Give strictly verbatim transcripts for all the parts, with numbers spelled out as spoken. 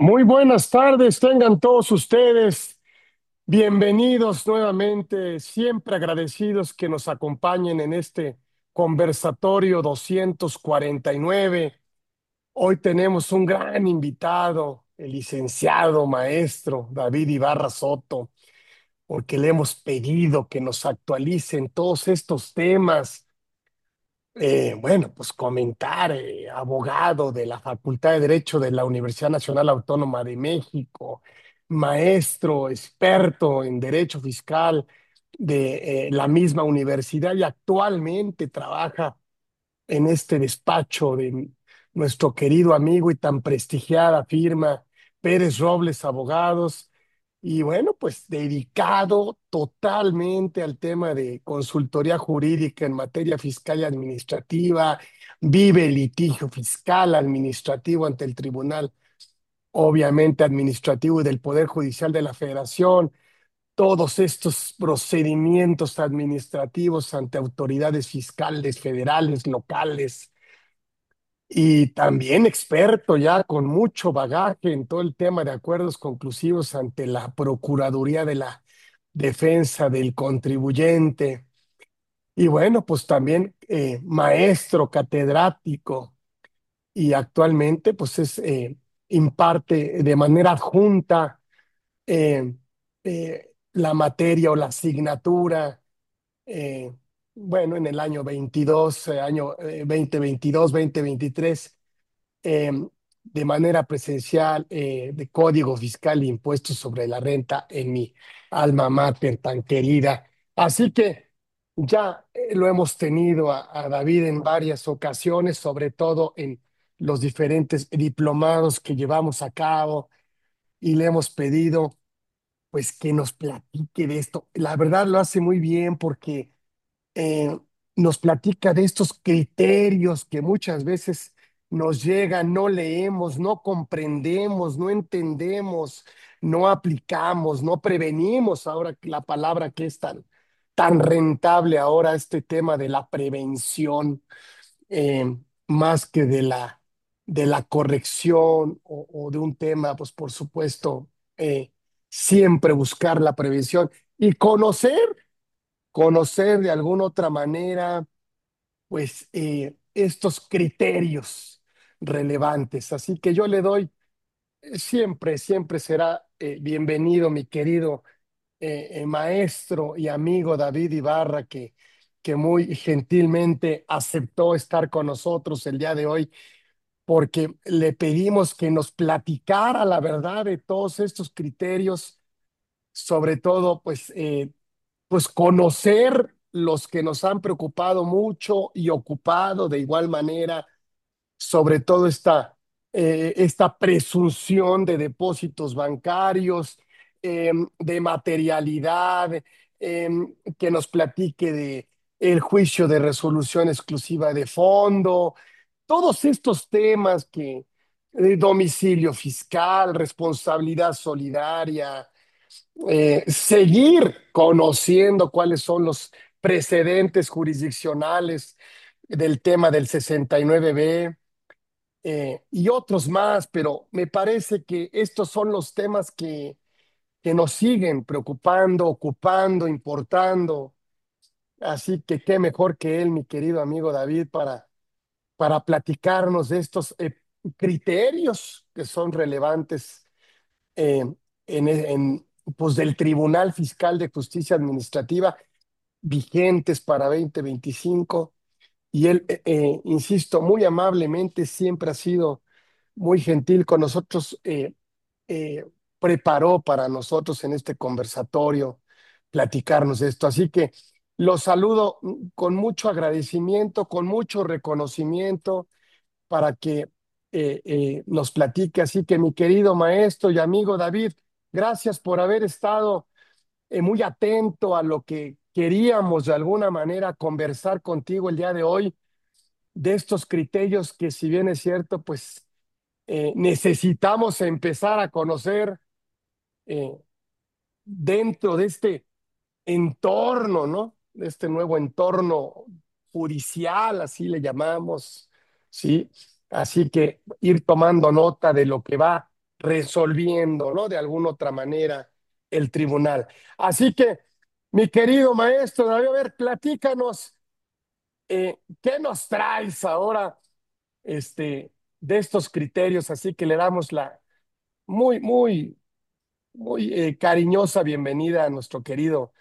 Muy buenas tardes, tengan todos ustedes bienvenidos nuevamente, siempre agradecidos que nos acompañen en este conversatorio doscientos cuarenta y nueve. Hoy tenemos un gran invitado, el licenciado maestro David Ibarra Soto, porque le hemos pedido que nos actualicen todos estos temas. Eh, bueno, pues comentar, eh, abogado de la Facultad de Derecho de la Universidad Nacional Autónoma de México, maestro, experto en Derecho Fiscal de eh, la misma universidad y actualmente trabaja en este despacho de nuestro querido amigo y tan prestigiada firma Pérez Robles Abogados. Y bueno, pues dedicado totalmente al tema de consultoría jurídica en materia fiscal y administrativa, vive el litigio fiscal administrativo ante el Tribunal, obviamente administrativo y del Poder Judicial de la Federación, todos estos procedimientos administrativos ante autoridades fiscales, federales, locales, y también experto ya con mucho bagaje en todo el tema de acuerdos conclusivos ante la Procuraduría de la Defensa del Contribuyente. Y bueno, pues también eh, maestro catedrático y actualmente pues es eh, imparte de manera adjunta eh, eh, la materia o la asignatura, eh, bueno, en el año veintidós, eh, año eh, dos mil veintidós, dos mil veintitrés, eh, de manera presencial, eh, de Código Fiscal e Impuestos sobre la Renta en mi alma mater tan querida. Así que ya eh, lo hemos tenido a, a David en varias ocasiones, sobre todo en los diferentes diplomados que llevamos a cabo, y le hemos pedido pues que nos platique de esto. La verdad lo hace muy bien porque eh, nos platica de estos criterios que muchas veces nos llegan, no leemos, no comprendemos, no entendemos, no aplicamos, no prevenimos. Ahora que la palabra que es tan, tan rentable ahora, este tema de la prevención, eh, más que de la, de la corrección o, o de un tema, pues por supuesto, eh, siempre buscar la prevención y conocer conocer de alguna otra manera, pues, eh, estos criterios relevantes. Así que yo le doy, eh, siempre, siempre será eh, bienvenido, mi querido eh, eh, maestro y amigo David Ibarra, que, que muy gentilmente aceptó estar con nosotros el día de hoy, porque le pedimos que nos platicara la verdad de todos estos criterios, sobre todo, pues, eh, pues conocer los que nos han preocupado mucho y ocupado de igual manera, sobre todo esta, eh, esta presunción de depósitos bancarios, eh, de materialidad, eh, que nos platique de el juicio de resolución exclusiva de fondo, todos estos temas que, de domicilio fiscal, responsabilidad solidaria, eh, seguir conociendo cuáles son los precedentes jurisdiccionales del tema del sesenta y nueve B, eh, y otros más, pero me parece que estos son los temas que, que nos siguen preocupando, ocupando, importando. Así que qué mejor que él, mi querido amigo David, para, para platicarnos de estos eh, criterios que son relevantes, eh, en, en, pues del Tribunal Fiscal de Justicia Administrativa, vigentes para dos mil veinticinco. Y él, eh, eh, insisto, muy amablemente siempre ha sido muy gentil con nosotros, eh, eh, preparó para nosotros en este conversatorio platicarnos de esto. Así que los saludo mm, con mucho agradecimiento, con mucho reconocimiento, para que eh, eh, nos platique. Así que mi querido maestro y amigo David, gracias por haber estado eh, muy atento a lo que queríamos de alguna manera conversar contigo el día de hoy, de estos criterios que, si bien es cierto, pues eh, necesitamos empezar a conocer eh, dentro de este entorno, ¿no? De este nuevo entorno judicial, así le llamamos, ¿sí? Así que ir tomando nota de lo que va resolviendo, ¿no? De alguna otra manera el tribunal. Así que, mi querido maestro David, a ver, platícanos, eh, ¿qué nos traes ahora, este, de estos criterios? Así que le damos la muy, muy, muy eh, cariñosa bienvenida a nuestro querido,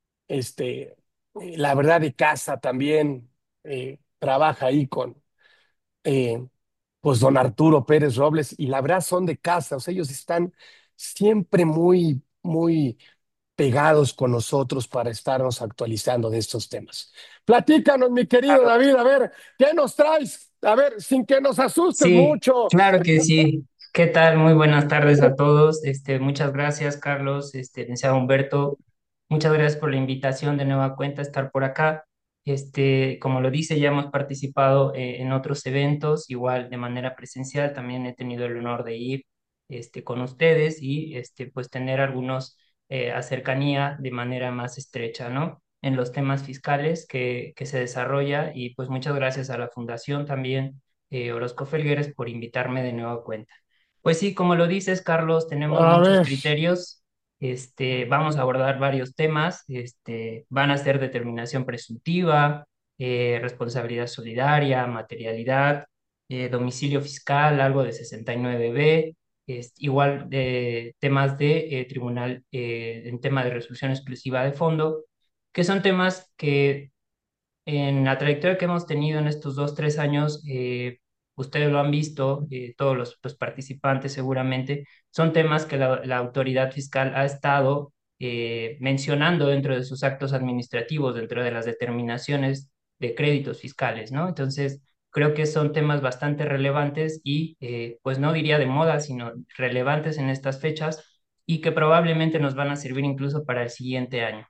este, eh, la verdad de casa también, eh, trabaja ahí con, eh, pues, don Arturo Pérez Robles, y la verdad son de casa, o sea, ellos están siempre muy, muy pegados con nosotros para estarnos actualizando de estos temas. Platícanos, mi querido David, a ver, ¿qué nos traes? A ver, sin que nos asustes Sí, mucho. claro que sí. ¿Qué tal? Muy buenas tardes a todos. Este, muchas gracias, Carlos, este, licenciado Humberto. Muchas gracias por la invitación de nueva cuenta a estar por acá. Este, como lo dice, ya hemos participado eh, en otros eventos, igual de manera presencial. También he tenido el honor de ir este, con ustedes y este, pues tener algunos eh, a cercanía de manera más estrecha, ¿no? En los temas fiscales que, que se desarrolla y pues muchas gracias a la Fundación también eh, Orozco Felgueres por invitarme de nuevo a cuenta. Pues sí, como lo dices, Carlos, tenemos A muchos ver, criterios. Este, vamos a abordar varios temas. Este, van a ser determinación presuntiva, eh, responsabilidad solidaria, materialidad, eh, domicilio fiscal, algo de sesenta y nueve b, es, igual de temas de eh, tribunal eh, en tema de resolución exclusiva de fondo, que son temas que en la trayectoria que hemos tenido en estos dos, tres años, eh, ustedes lo han visto, eh, todos los, los participantes seguramente, son temas que la, la autoridad fiscal ha estado eh, mencionando dentro de sus actos administrativos, dentro de las determinaciones de créditos fiscales, ¿no? Entonces, creo que son temas bastante relevantes y, eh, pues no diría de moda, sino relevantes en estas fechas y que probablemente nos van a servir incluso para el siguiente año.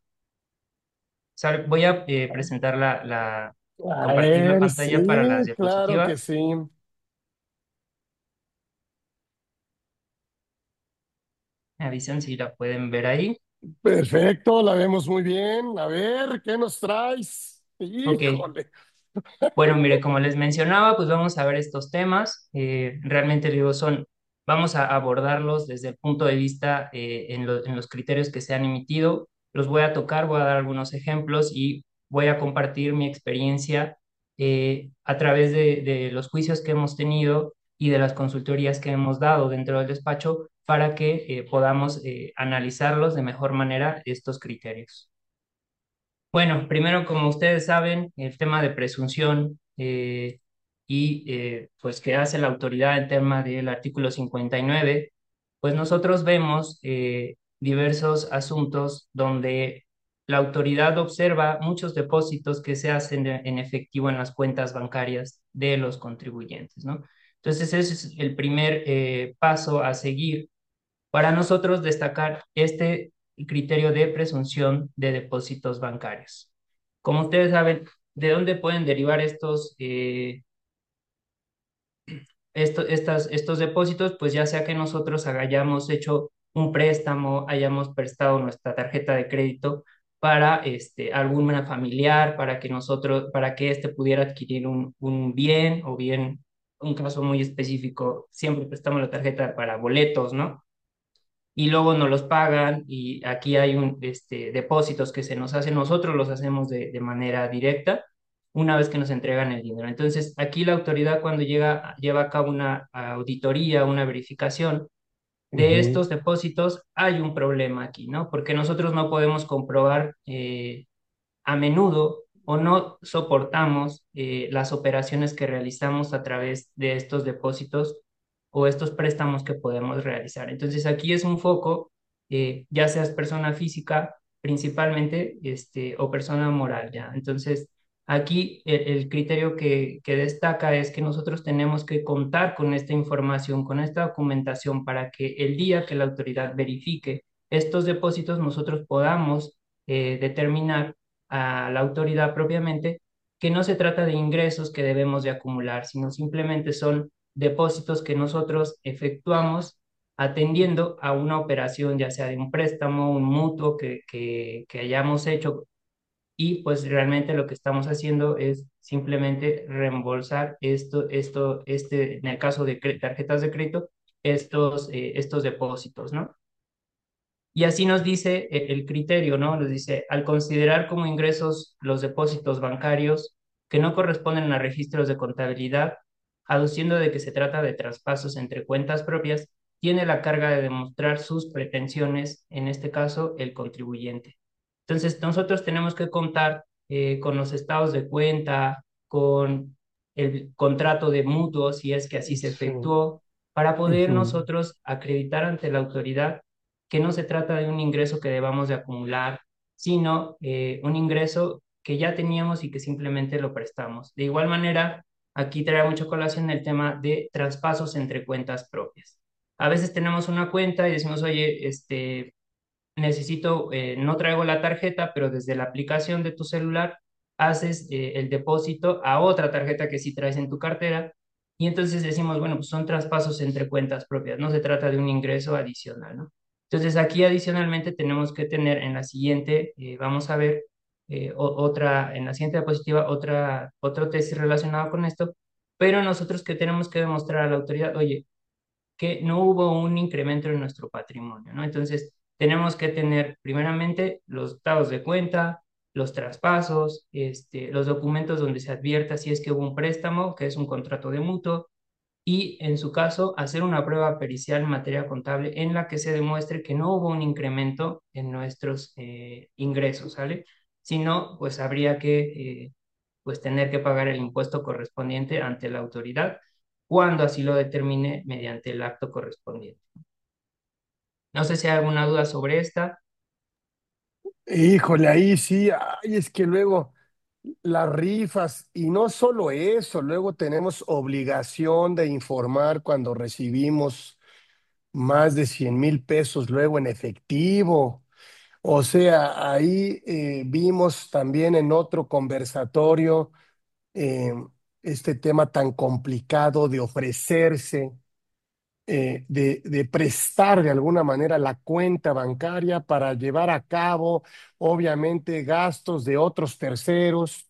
Sal- Voy a eh, presentar la, la- a compartir la ver, pantalla para las sí, claro que diapositivas. sí. Me avisan si la pueden ver ahí. Perfecto, la vemos muy bien. A ver, ¿qué nos traes? Ok. Híjole. Bueno, mire, como les mencionaba, pues vamos a ver estos temas. Eh, realmente digo, son, vamos a abordarlos desde el punto de vista eh, en, lo- en los criterios que se han emitido. Los voy a tocar, voy a dar algunos ejemplos y voy a compartir mi experiencia eh, a través de, de los juicios que hemos tenido y de las consultorías que hemos dado dentro del despacho para que eh, podamos eh, analizarlos de mejor manera estos criterios. Bueno, primero, como ustedes saben, el tema de presunción eh, y eh, pues qué hace la autoridad en tema del artículo cincuenta y nueve, pues nosotros vemos eh, diversos asuntos donde la autoridad observa muchos depósitos que se hacen de- en efectivo en las cuentas bancarias de los contribuyentes, ¿no? Entonces, ese es el primer eh, paso a seguir para nosotros destacar este criterio de presunción de depósitos bancarios. Como ustedes saben, ¿de dónde pueden derivar estos, eh, esto- estas, estos depósitos? Pues ya sea que nosotros hayamos hecho un préstamo, hayamos prestado nuestra tarjeta de crédito para este, alguna familiar, para que nosotros, para que éste pudiera adquirir un, un bien o bien, un caso muy específico, siempre prestamos la tarjeta para boletos, ¿no? Y luego nos los pagan y aquí hay un, este, depósitos que se nos hacen, nosotros los hacemos de, de manera directa una vez que nos entregan el dinero. Entonces, aquí la autoridad cuando llega, lleva a cabo una auditoría, una verificación de Ujú, estos depósitos, hay un problema aquí, ¿no? Porque nosotros no podemos comprobar eh, a menudo o no soportamos eh, las operaciones que realizamos a través de estos depósitos o estos préstamos que podemos realizar. Entonces aquí es un foco, eh, ya seas persona física principalmente este, o persona moral, ¿ya? Entonces aquí el, el criterio que, que destaca es que nosotros tenemos que contar con esta información, con esta documentación para que el día que la autoridad verifique estos depósitos nosotros podamos eh, determinar a la autoridad propiamente que no se trata de ingresos que debemos de acumular, sino simplemente son depósitos que nosotros efectuamos atendiendo a una operación, ya sea de un préstamo, un mutuo que, que, que hayamos hecho y pues realmente lo que estamos haciendo es simplemente reembolsar esto, esto, este, en el caso de cre- tarjetas de crédito, estos, eh, estos depósitos, ¿no? Y así nos dice eh, el criterio, ¿no? Nos dice, al considerar como ingresos los depósitos bancarios que no corresponden a registros de contabilidad, aduciendo de que se trata de traspasos entre cuentas propias, tiene la carga de demostrar sus pretensiones, en este caso, el contribuyente. Entonces, nosotros tenemos que contar eh, con los estados de cuenta, con el contrato de mutuo, si es que así se Sí. efectuó, para poder Ujú. nosotros acreditar ante la autoridad que no se trata de un ingreso que debamos de acumular, sino eh, un ingreso que ya teníamos y que simplemente lo prestamos. De igual manera, aquí trae mucho colación el tema de traspasos entre cuentas propias. A veces tenemos una cuenta y decimos, oye, este, necesito, eh, no traigo la tarjeta, pero desde la aplicación de tu celular haces eh, el depósito a otra tarjeta que sí traes en tu cartera. Y entonces decimos, bueno, pues son traspasos entre cuentas propias, no se trata de un ingreso adicional, ¿no? Entonces aquí adicionalmente tenemos que tener en la siguiente, eh, vamos a ver eh, o- otra, en la siguiente diapositiva, otra, otro tesis relacionado con esto, pero nosotros que tenemos que demostrar a la autoridad, oye, que no hubo un incremento en nuestro patrimonio, ¿no? Entonces, tenemos que tener primeramente los estados de cuenta, los traspasos, este, los documentos donde se advierta si es que hubo un préstamo, que es un contrato de mutuo, y en su caso, hacer una prueba pericial en materia contable en la que se demuestre que no hubo un incremento en nuestros eh, ingresos, ¿sale? Si no, pues habría que eh, pues tener que pagar el impuesto correspondiente ante la autoridad cuando así lo determine mediante el acto correspondiente. No sé si hay alguna duda sobre esta. Híjole, ahí sí, ay, es que luego las rifas, y no solo eso, luego tenemos obligación de informar cuando recibimos más de cien mil pesos luego en efectivo. O sea, ahí eh, vimos también en otro conversatorio eh, este tema tan complicado de ofrecerse, eh, de, de prestar de alguna manera la cuenta bancaria para llevar a cabo, obviamente, gastos de otros terceros.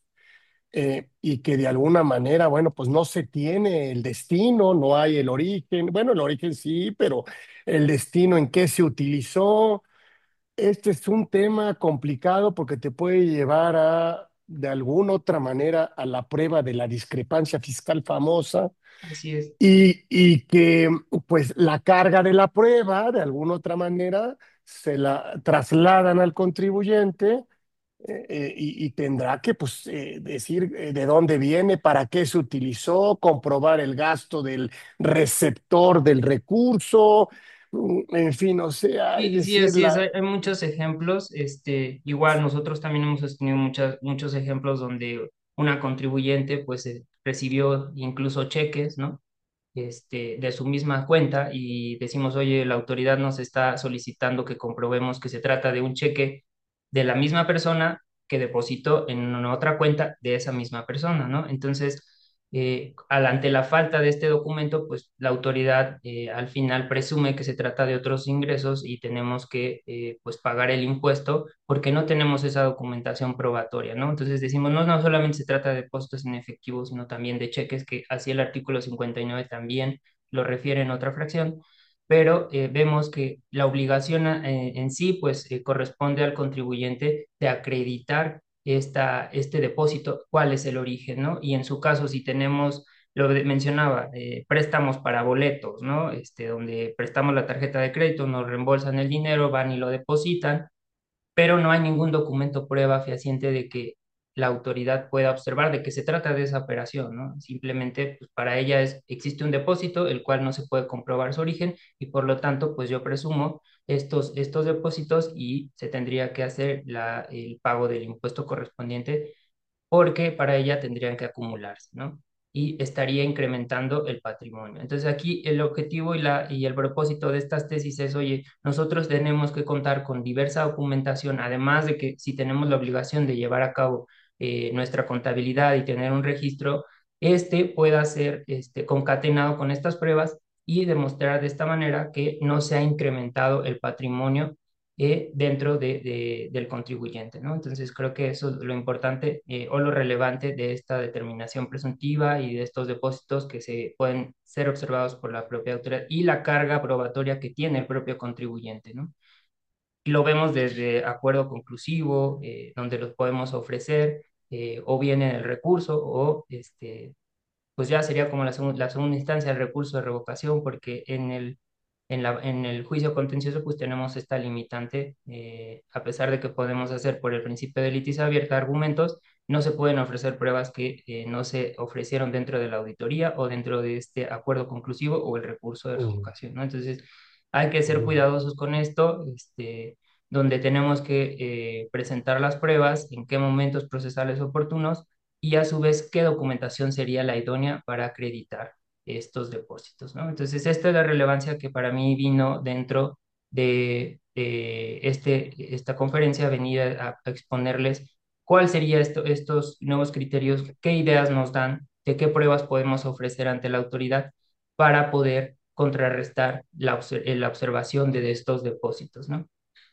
Eh, y que de alguna manera, bueno, pues no se tiene el destino, no hay el origen, bueno, el origen sí, pero el destino en qué se utilizó. Este es un tema complicado porque te puede llevar a, de alguna otra manera, a la prueba de la discrepancia fiscal famosa Así es. y, y que pues la carga de la prueba, de alguna otra manera, se la trasladan al contribuyente eh, eh, y, y tendrá que pues, eh, decir eh, de dónde viene, para qué se utilizó, comprobar el gasto del receptor del recurso, mm, en fin, o sea, es Sí, sí, decir, así es. la, Hay, hay muchos ejemplos. Este, igual nosotros también hemos tenido muchas, muchos ejemplos donde una contribuyente pues eh, recibió incluso cheques, ¿no? Este, de su misma cuenta y decimos, oye, la autoridad nos está solicitando que comprobemos que se trata de un cheque de la misma persona que depositó en una otra cuenta de esa misma persona, ¿no? Entonces, eh, al- ante la falta de este documento, pues la autoridad eh, al final presume que se trata de otros ingresos y tenemos que eh, pues pagar el impuesto porque no tenemos esa documentación probatoria, ¿no? Entonces decimos, no, no solamente se trata de depósitos en efectivo, sino también de cheques, que así el artículo cincuenta y nueve también lo refiere en otra fracción, pero eh, vemos que la obligación eh, en sí, pues eh, corresponde al contribuyente de acreditar esta, este depósito, cuál es el origen, ¿no? Y en su caso, si tenemos, lo de- mencionaba, eh, préstamos para boletos, ¿no? Este, donde prestamos la tarjeta de crédito, nos reembolsan el dinero, van y lo depositan, pero no hay ningún documento prueba fehaciente de que la autoridad pueda observar de que se trata de esa operación, ¿no? Simplemente, pues para ella es, existe un depósito, el cual no se puede comprobar su origen y por lo tanto, pues yo presumo estos, estos depósitos y se tendría que hacer la, el pago del impuesto correspondiente porque para ella tendrían que acumularse, ¿no? Y estaría incrementando el patrimonio. Entonces aquí el objetivo y, la, y el propósito de estas tesis es, oye, nosotros tenemos que contar con diversa documentación, además de que si tenemos la obligación de llevar a cabo eh, nuestra contabilidad y tener un registro, este pueda ser este, concatenado con estas pruebas y demostrar de esta manera que no se ha incrementado el patrimonio eh, dentro de, de- del contribuyente, ¿no? Entonces creo que eso es lo importante eh, o lo relevante de esta determinación presuntiva y de estos depósitos que se pueden ser observados por la propia autoridad y la carga probatoria que tiene el propio contribuyente, ¿no? Y lo vemos desde acuerdo conclusivo, eh, donde los podemos ofrecer, eh, o bien en el recurso, o este, pues ya sería como la, segun- la segunda instancia el recurso de revocación, porque en el, en la, en el juicio contencioso pues tenemos esta limitante, eh, a pesar de que podemos hacer por el principio de litigia abierta argumentos, no se pueden ofrecer pruebas que eh, no se ofrecieron dentro de la auditoría o dentro de este acuerdo conclusivo o el recurso de Mm, revocación, ¿no? Entonces hay que ser mm. cuidadosos con esto, este, donde tenemos que eh, presentar las pruebas, en qué momentos procesales oportunos y a su vez qué documentación sería la idónea para acreditar estos depósitos, ¿no? Entonces, esta es la relevancia que para mí vino dentro de, de este, esta conferencia, venir a, a exponerles cuál sería esto, estos nuevos criterios, qué ideas nos dan, de qué pruebas podemos ofrecer ante la autoridad para poder contrarrestar la, obser- la observación de estos depósitos, ¿no?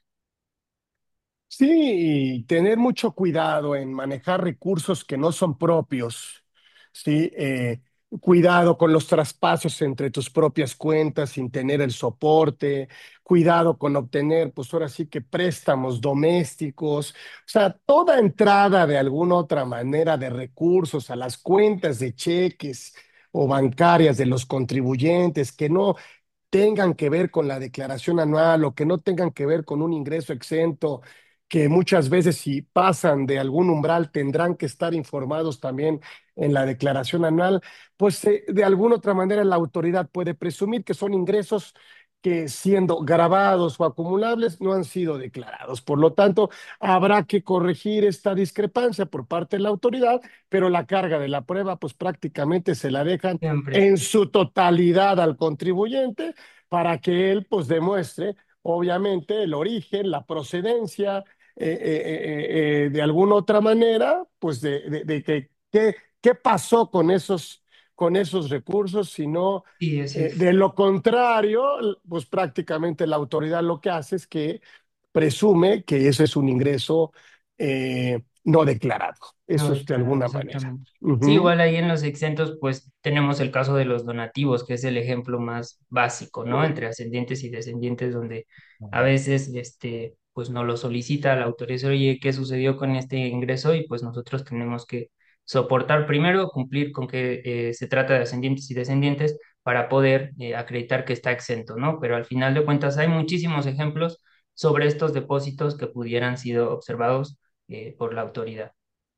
Sí, y tener mucho cuidado en manejar recursos que no son propios, ¿sí? Eh, cuidado con los traspasos entre tus propias cuentas sin tener el soporte, cuidado con obtener, pues ahora sí que préstamos domésticos, o sea, toda entrada de alguna otra manera de recursos a las cuentas de cheques o bancarias de los contribuyentes que no tengan que ver con la declaración anual o que no tengan que ver con un ingreso exento, que muchas veces si pasan de algún umbral tendrán que estar informados también en la declaración anual, pues eh, de alguna otra manera la autoridad puede presumir que son ingresos que siendo grabados o acumulables no han sido declarados. Por lo tanto, habrá que corregir esta discrepancia por parte de la autoridad, pero la carga de la prueba pues prácticamente se la dejan Siempre. en su totalidad al contribuyente para que él pues demuestre obviamente el origen, la procedencia, eh, eh, eh, eh, de alguna otra manera, pues de, de, de que qué qué pasó con esos, con esos recursos, sino Sí, así eh, es. de lo contrario, pues prácticamente la autoridad lo que hace es que presume que ese es un ingreso eh, no declarado. No Eso es de declarado, alguna manera. exactamente. Sí, Ujú. igual ahí en los exentos, pues tenemos el caso de los donativos, que es el ejemplo más básico, ¿no? Entre ascendientes y descendientes, donde a veces, este, pues nos lo solicita la autoridad, oye, ¿qué sucedió con este ingreso? Y pues nosotros tenemos que soportar primero, cumplir con que eh, se trata de ascendientes y descendientes para poder eh, acreditar que está exento, ¿no? Pero al final de cuentas hay muchísimos ejemplos sobre estos depósitos que pudieran sido observados eh, por la autoridad.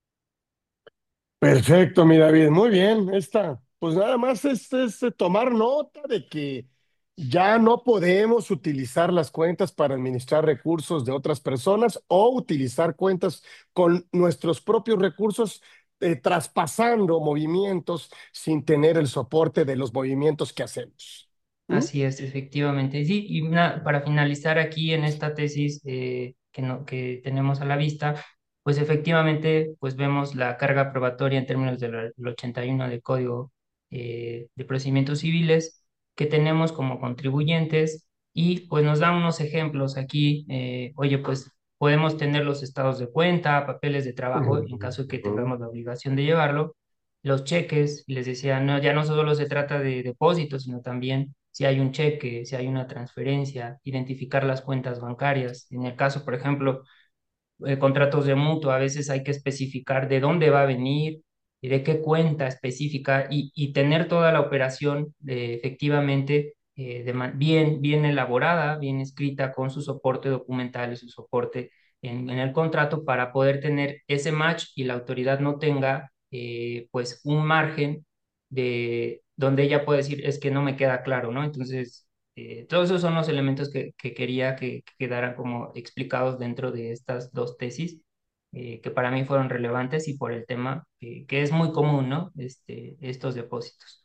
Perfecto, mi David, muy bien. Esta, pues nada más es, es eh, tomar nota de que ya no podemos utilizar las cuentas para administrar recursos de otras personas o utilizar cuentas con nuestros propios recursos, eh, traspasando movimientos sin tener el soporte de los movimientos que hacemos. ¿Mm? Así es, efectivamente. Sí, y una- para finalizar aquí en esta tesis eh, que, no, que tenemos a la vista, pues efectivamente pues vemos la carga probatoria en términos del del ochenta y uno del Código eh, de Procedimientos Civiles que tenemos como contribuyentes y pues nos da unos ejemplos aquí. Eh, oye, pues podemos tener los estados de cuenta, papeles de trabajo en caso de que Ujú. tengamos la obligación de llevarlo, los cheques, les decía, no, ya no solo se trata de depósitos, sino también si hay un cheque, si hay una transferencia, identificar las cuentas bancarias. En el caso, por ejemplo, eh, contratos de mutuo, a veces hay que especificar de dónde va a venir y de qué cuenta específica y, y tener toda la operación eh, efectivamente eh, de ma- bien, bien elaborada, bien escrita, con su soporte documental y su soporte en, en el contrato para poder tener ese match y la autoridad no tenga eh, pues un margen de donde ella puede decir es que no me queda claro, ¿no? Entonces, eh, todos esos son los elementos que, que quería que, que quedaran como explicados dentro de estas dos tesis, eh, que para mí fueron relevantes y por el tema que, que es muy común, ¿no? Este, estos depósitos.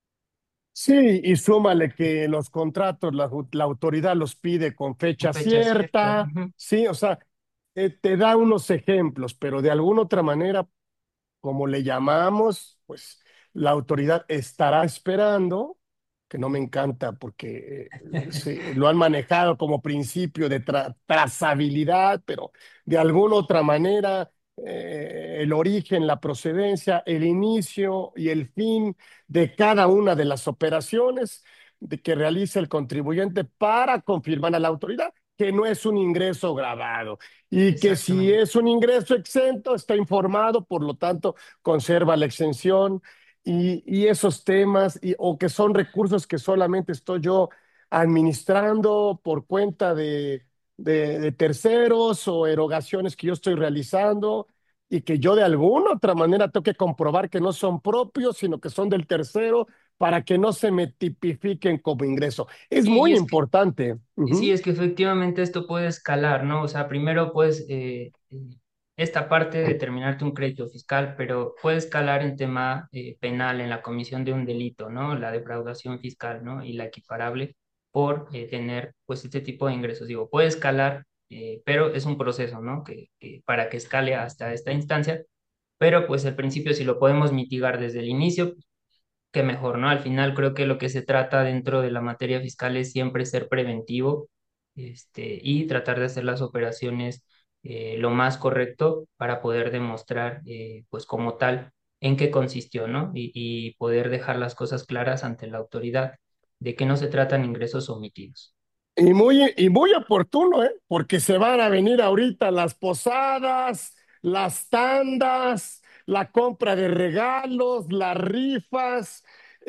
Sí, y súmale que los contratos, la, ju- la autoridad los pide con Con fecha fecha cierta. cierta, Ujú. sí, o sea, eh, te da unos ejemplos, pero de alguna otra manera, como le llamamos, pues la autoridad estará esperando que no me encanta porque eh, se- lo han manejado como principio de tra- trazabilidad, pero de alguna otra manera eh, el origen, la procedencia, el inicio y el fin de cada una de las operaciones de que realiza el contribuyente para confirmar a la autoridad que no es un ingreso grabado y que si Exactamente. es un ingreso exento está informado, por lo tanto conserva la exención y, y esos temas, y, o que son recursos que solamente estoy yo administrando por cuenta de, de, de terceros o erogaciones que yo estoy realizando y que yo de alguna otra manera tengo que comprobar que no son propios, sino que son del tercero para que no se me tipifiquen como ingreso. Es Sí, y muy es que importante. Sí, Ujú. es que efectivamente esto puede escalar, ¿no? O sea, primero pues eh, eh, esta parte de determinarte un crédito fiscal, pero puede escalar en tema eh, penal, en la comisión de un delito, ¿no? La defraudación fiscal, ¿no? Y la equiparable por eh, tener pues este tipo de ingresos. Digo, puede escalar, eh, pero es un proceso, ¿no? Que, que para que escale hasta esta instancia, pero pues el principio si lo podemos mitigar desde el inicio, que mejor, ¿no? Al final creo que lo que se trata dentro de la materia fiscal es siempre ser preventivo, este, y tratar de hacer las operaciones eh, lo más correcto para poder demostrar, eh, pues como tal, en qué consistió, ¿no? Y, y poder dejar las cosas claras ante la autoridad de que no se tratan ingresos omitidos. Y muy, y muy oportuno, ¿eh? Porque se van a venir ahorita las posadas, las tandas, la compra de regalos, las rifas,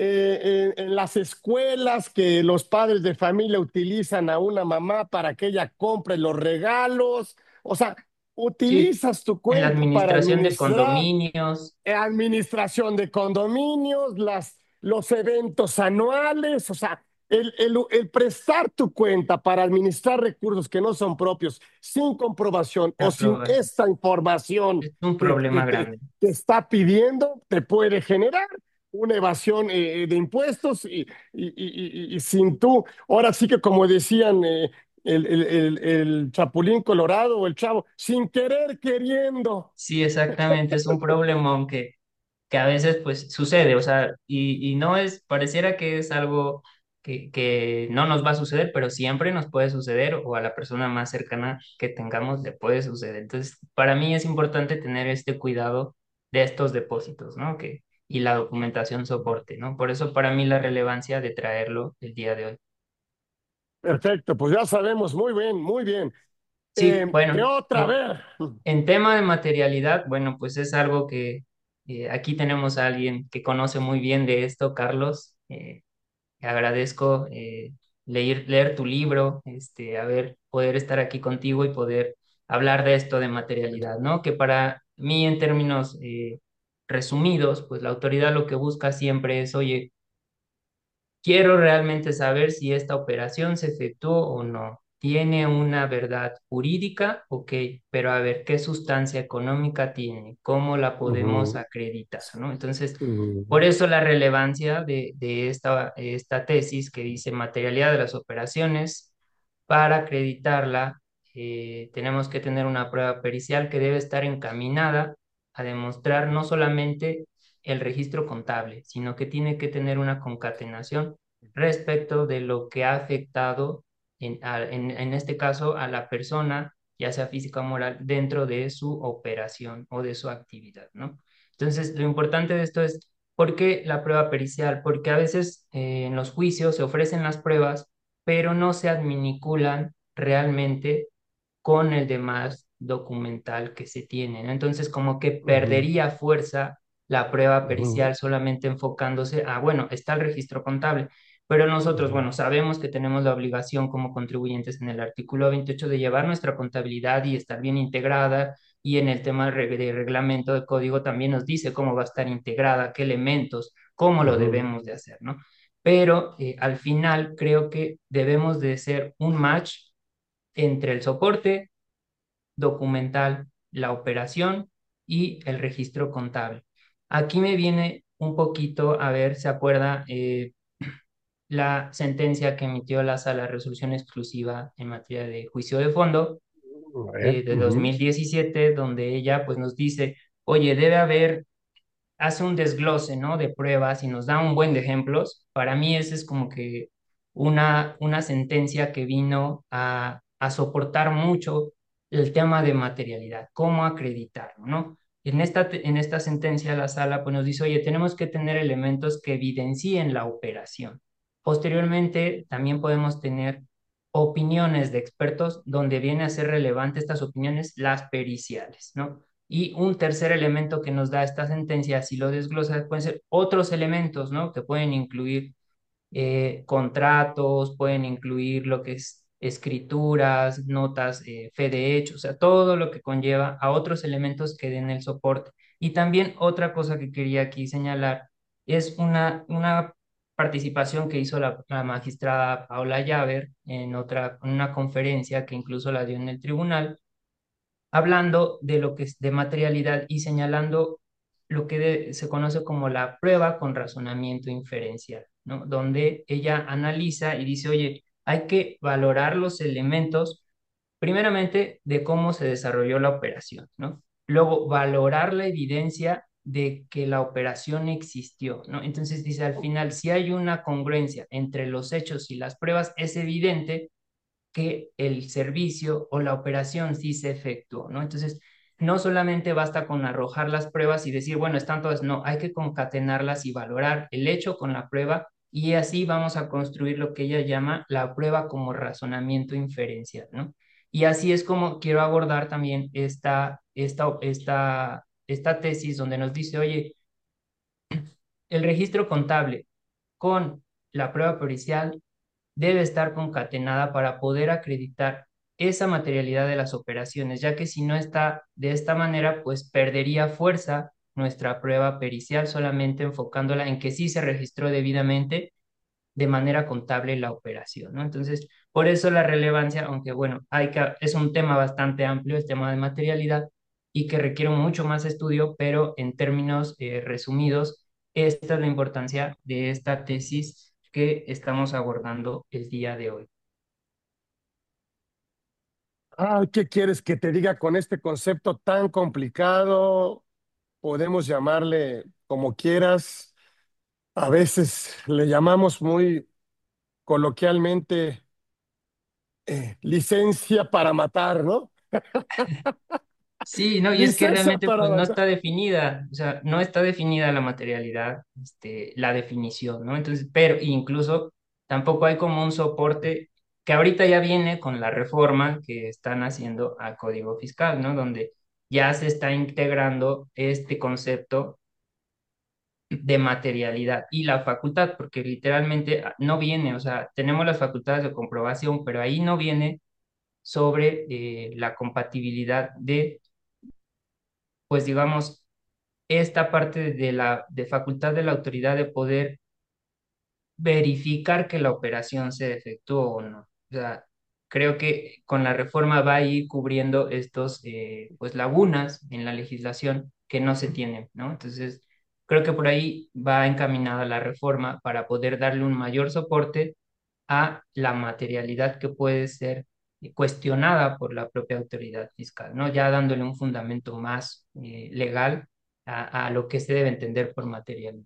eh, en, en las escuelas que los padres de familia utilizan a una mamá para que ella compre los regalos. O sea, Sí, utilizas tu en la cuenta para administración de administrar condominios, eh, administración de condominios, las, los eventos anuales, o sea, el, el, el prestar tu cuenta para administrar recursos que no son propios, sin comprobación la o sin aprobación. esta información Es un que, que problema te, grande. te está pidiendo, te puede generar una evasión eh, de impuestos y, y, y, y, y sin tú, ahora sí que como decían eh, el, el, el, el Chapulín Colorado o el Chavo, sin querer queriendo. Sí, exactamente, es un problema, aunque que a veces pues sucede, o sea, y, y no es, pareciera que es algo que, que no nos va a suceder, pero siempre nos puede suceder o a la persona más cercana que tengamos le puede suceder. Entonces, para mí es importante tener este cuidado de estos depósitos, ¿no? Que, y la documentación soporte, ¿no? Por eso para mí la relevancia de traerlo el día de hoy. Perfecto, pues ya sabemos, muy bien, muy bien. Sí, Eh, ¿qué bueno, otra? A eh, ver. en tema de materialidad, bueno, pues es algo que eh, aquí tenemos a alguien que conoce muy bien de esto, Carlos. Eh, agradezco eh, leer, leer tu libro, este, a ver, poder estar aquí contigo y poder hablar de esto de materialidad, ¿no? Que para mí, en términos eh, resumidos, pues la autoridad lo que busca siempre es, oye, quiero realmente saber si esta operación se efectuó o no. ¿Tiene una verdad jurídica? Ok, pero a ver, ¿qué sustancia económica tiene? ¿Cómo la podemos Ujú, acreditar? ¿No? Entonces, por ujú, eso la relevancia de, de esta, esta tesis que dice materialidad de las operaciones. Para acreditarla, eh, tenemos que tener una prueba pericial que debe estar encaminada a demostrar no solamente el registro contable, sino que tiene que tener una concatenación respecto de lo que ha afectado, en, a- en, en este caso, a la persona, ya sea física o moral, dentro de su operación o de su actividad, ¿no? Entonces, lo importante de esto es, ¿por qué la prueba pericial? Porque a veces eh, en los juicios se ofrecen las pruebas pero no se adminiculan realmente con el demás documental que se tiene, ¿no? Entonces, como que ujú, perdería fuerza la prueba ujú, pericial solamente enfocándose a, bueno, está el registro contable, pero nosotros, ujú, bueno, sabemos que tenemos la obligación como contribuyentes en el artículo veintiocho de llevar nuestra contabilidad y estar bien integrada, y en el tema de reg- de reglamento de código también nos dice cómo va a estar integrada, qué elementos, cómo lo ujú, debemos de hacer, ¿no? Pero eh, al final creo que debemos de ser un match entre el soporte documental, la operación y el registro contable. Aquí me viene un poquito, a ver, ¿se acuerda eh, la sentencia que emitió la Sala de Resolución Exclusiva en materia de juicio de fondo a ver, eh, de ujú, dos mil diecisiete, donde ella pues nos dice, oye, debe haber hace un desglose, ¿no? De pruebas y nos da un buen de ejemplos. Para mí ese es como que una, una sentencia que vino a, a soportar mucho el tema de materialidad, cómo acreditarlo, ¿no? En esta, en esta sentencia la sala pues, nos dice, oye, tenemos que tener elementos que evidencien la operación. Posteriormente, también podemos tener opiniones de expertos donde viene a ser relevante estas opiniones, las periciales, ¿no? Y un tercer elemento que nos da esta sentencia, si lo desglosa, pueden ser otros elementos, ¿no? Que pueden incluir eh, contratos, pueden incluir lo que es escrituras, notas, eh, fe de hecho, o sea, todo lo que conlleva a otros elementos que den el soporte. Y también otra cosa que quería aquí señalar es una, una participación que hizo la, la magistrada Paola Llaver en otra, en una conferencia que incluso la dio en el tribunal, hablando de lo que es de materialidad y señalando lo que de- se conoce como la prueba con razonamiento inferencial, ¿no? Donde ella analiza y dice, oye, hay que valorar los elementos, primeramente, de cómo se desarrolló la operación, ¿no? Luego, valorar la evidencia de que la operación existió, ¿no? Entonces dice, al final, si hay una congruencia entre los hechos y las pruebas, es evidente que el servicio o la operación sí se efectuó, ¿no? Entonces, no solamente basta con arrojar las pruebas y decir, bueno, están todas, no, hay que concatenarlas y valorar el hecho con la prueba y así vamos a construir lo que ella llama la prueba como razonamiento inferencial, ¿no? Y así es como quiero abordar también esta, esta, esta, esta tesis donde nos dice, oye, el registro contable con la prueba pericial debe estar concatenada para poder acreditar esa materialidad de las operaciones, ya que si no está de esta manera, pues perdería fuerza nuestra prueba pericial solamente enfocándola en que sí se registró debidamente de manera contable la operación, ¿no? Entonces, por eso la relevancia, aunque bueno, hay que, es un tema bastante amplio, el tema de materialidad, y que requiere mucho más estudio, pero en términos eh, resumidos, esta es la importancia de esta tesis que estamos abordando el día de hoy. Ah, ¿qué quieres que te diga con este concepto tan complicado? Podemos llamarle como quieras. A veces le llamamos muy coloquialmente eh, licencia para matar, ¿no? Sí, no, y es que Licencia realmente para pues no matar. está definida, o sea, no está definida la materialidad, este, la definición, ¿no? Entonces, pero incluso tampoco hay como un soporte que ahorita ya viene con la reforma que están haciendo al Código Fiscal, ¿no? Donde ya se está integrando este concepto de materialidad y la facultad, porque literalmente ah, no viene, o sea, tenemos las facultades de comprobación, pero ahí no viene sobre eh, la compatibilidad de, pues digamos, esta parte de la de facultad de la autoridad de poder verificar que la operación se efectuó o no. O sea, creo que con la reforma va a ir cubriendo estos eh, pues lagunas en la legislación que no se tienen, ¿no? Entonces, creo que por ahí va encaminada la reforma para poder darle un mayor soporte a la materialidad que puede ser eh, cuestionada por la propia autoridad fiscal, ¿no? Ya dándole un fundamento más eh, legal a, a lo que se debe entender por materialidad.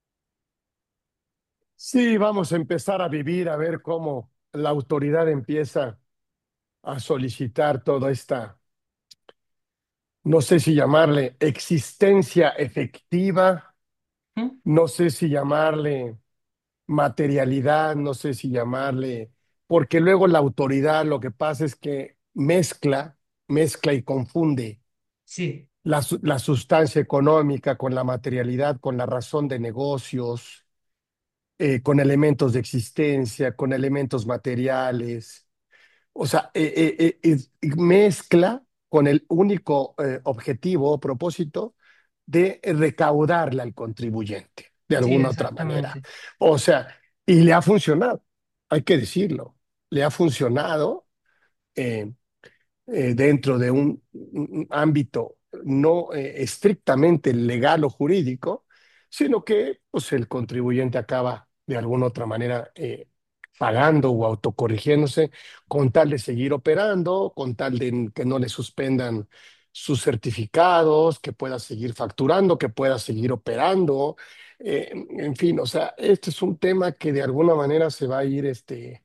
Sí, vamos a empezar a vivir, a ver cómo la autoridad empieza a solicitar toda esta, no sé si llamarle existencia efectiva, ¿Mm? no sé si llamarle materialidad, no sé si llamarle, porque luego la autoridad lo que pasa es que mezcla, mezcla y confunde Sí, la, su- la sustancia económica con la materialidad, con la razón de negocios, eh, con elementos de existencia, con elementos materiales. O sea, eh, eh, eh, es- mezcla con el único eh, objetivo o propósito de recaudarle al contribuyente, de sí, alguna otra manera. exactamente. O sea, y le ha funcionado, hay que decirlo, le ha funcionado. eh, eh, Dentro de un, un ámbito no eh, estrictamente legal o jurídico, sino que pues, el contribuyente acaba de alguna otra manera eh, pagando o autocorrigiéndose con tal de seguir operando, con tal de que no le suspendan sus certificados, que pueda seguir facturando, que pueda seguir operando. Eh, en fin, o sea, este es un tema que de alguna manera se va a ir, este,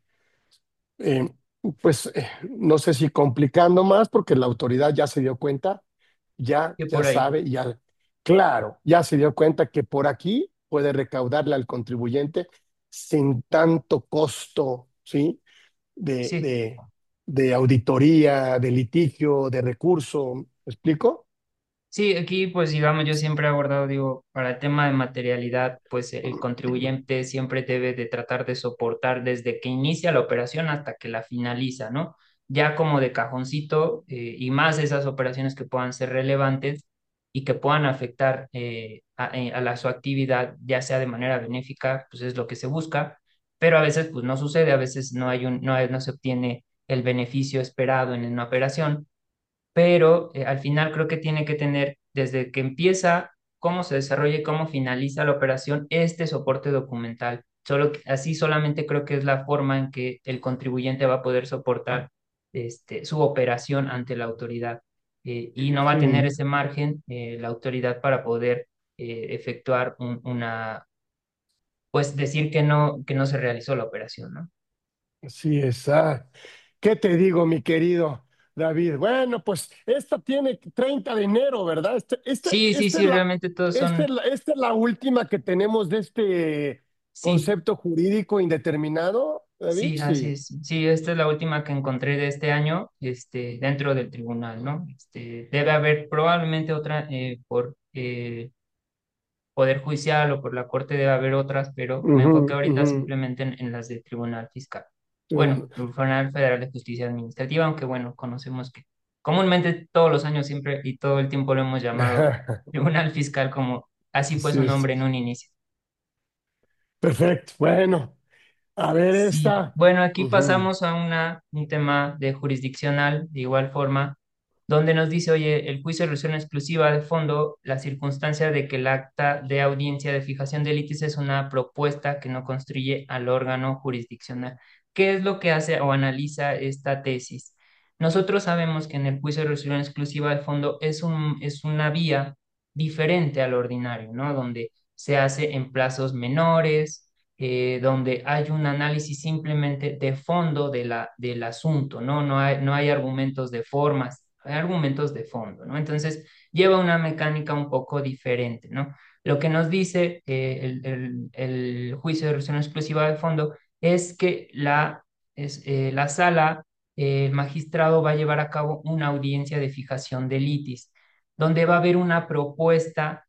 eh, pues, eh, no sé si complicando más, porque la autoridad ya se dio cuenta, ya, que ya por ahí. sabe, ya, claro, ya se dio cuenta que por aquí puede recaudarle al contribuyente sin tanto costo, ¿sí? De, Sí. de, de auditoría, de litigio, de recurso. ¿Me explico? Sí, aquí pues digamos yo siempre he abordado, digo, para el tema de materialidad, pues el contribuyente siempre debe de tratar de soportar desde que inicia la operación hasta que la finaliza, ¿no? Ya como de cajoncito eh, y más esas operaciones que puedan ser relevantes y que puedan afectar eh, a, eh, a la, su actividad, ya sea de manera benéfica, pues es lo que se busca, pero a veces pues no sucede, a veces no hay un, no hay- no se obtiene el beneficio esperado en una operación, pero eh, al final creo que tiene que tener desde que empieza, cómo se desarrolla y cómo finaliza la operación, este soporte documental. Solo que- así solamente creo que es la forma en que el contribuyente va a poder soportar este, su operación ante la autoridad. Eh, y no va a tener Sí, ese margen eh, la autoridad para poder eh, efectuar un- una, pues decir que no, que no se realizó la operación, ¿no? sí, esa. ¿Qué te digo, mi querido David? Bueno, pues esta tiene treinta de enero, ¿verdad? Este, este, Sí, sí, esta es sí, la, realmente todos esta es son, la, esta es la última que tenemos de este sí. concepto jurídico indeterminado, David. Sí, así Sí. es. Sí, esta es la última que encontré de este año, este, dentro del tribunal, ¿no? Este, debe haber probablemente otra eh, por eh, Poder Judicial o por la Corte debe haber otras, pero me Ujú, enfoqué ahorita ujú. simplemente en, en las del Tribunal Fiscal. Bueno, Tribunal. Tribunal Federal de Justicia Administrativa, aunque bueno, conocemos que comúnmente todos los años siempre y todo el tiempo lo hemos llamado Tribunal Fiscal como así fue su Sí, sí. nombre en un inicio. Perfecto. Bueno, a ver Sí, esta. bueno, aquí Ujú. pasamos a una, un tema de jurisdiccional, de igual forma, donde nos dice, oye, el juicio de resolución exclusiva de fondo, la circunstancia de que el acta de audiencia de fijación de litis es una propuesta que no construye al órgano jurisdiccional. ¿Qué es lo que hace o analiza esta tesis? Nosotros sabemos que en el juicio de resolución exclusiva de fondo es un, es una vía diferente al ordinario, ¿no? Donde se hace en plazos menores, eh, donde hay un análisis simplemente de fondo de la, del asunto, ¿no? No hay, no hay argumentos de formas, hay argumentos de fondo, ¿no? Entonces, lleva una mecánica un poco diferente, ¿no? Lo que nos dice eh, el, el- el juicio de resolución exclusiva de fondo es que la, es, eh, la sala, eh, el magistrado va a llevar a cabo una audiencia de fijación de litis, donde va a haber una propuesta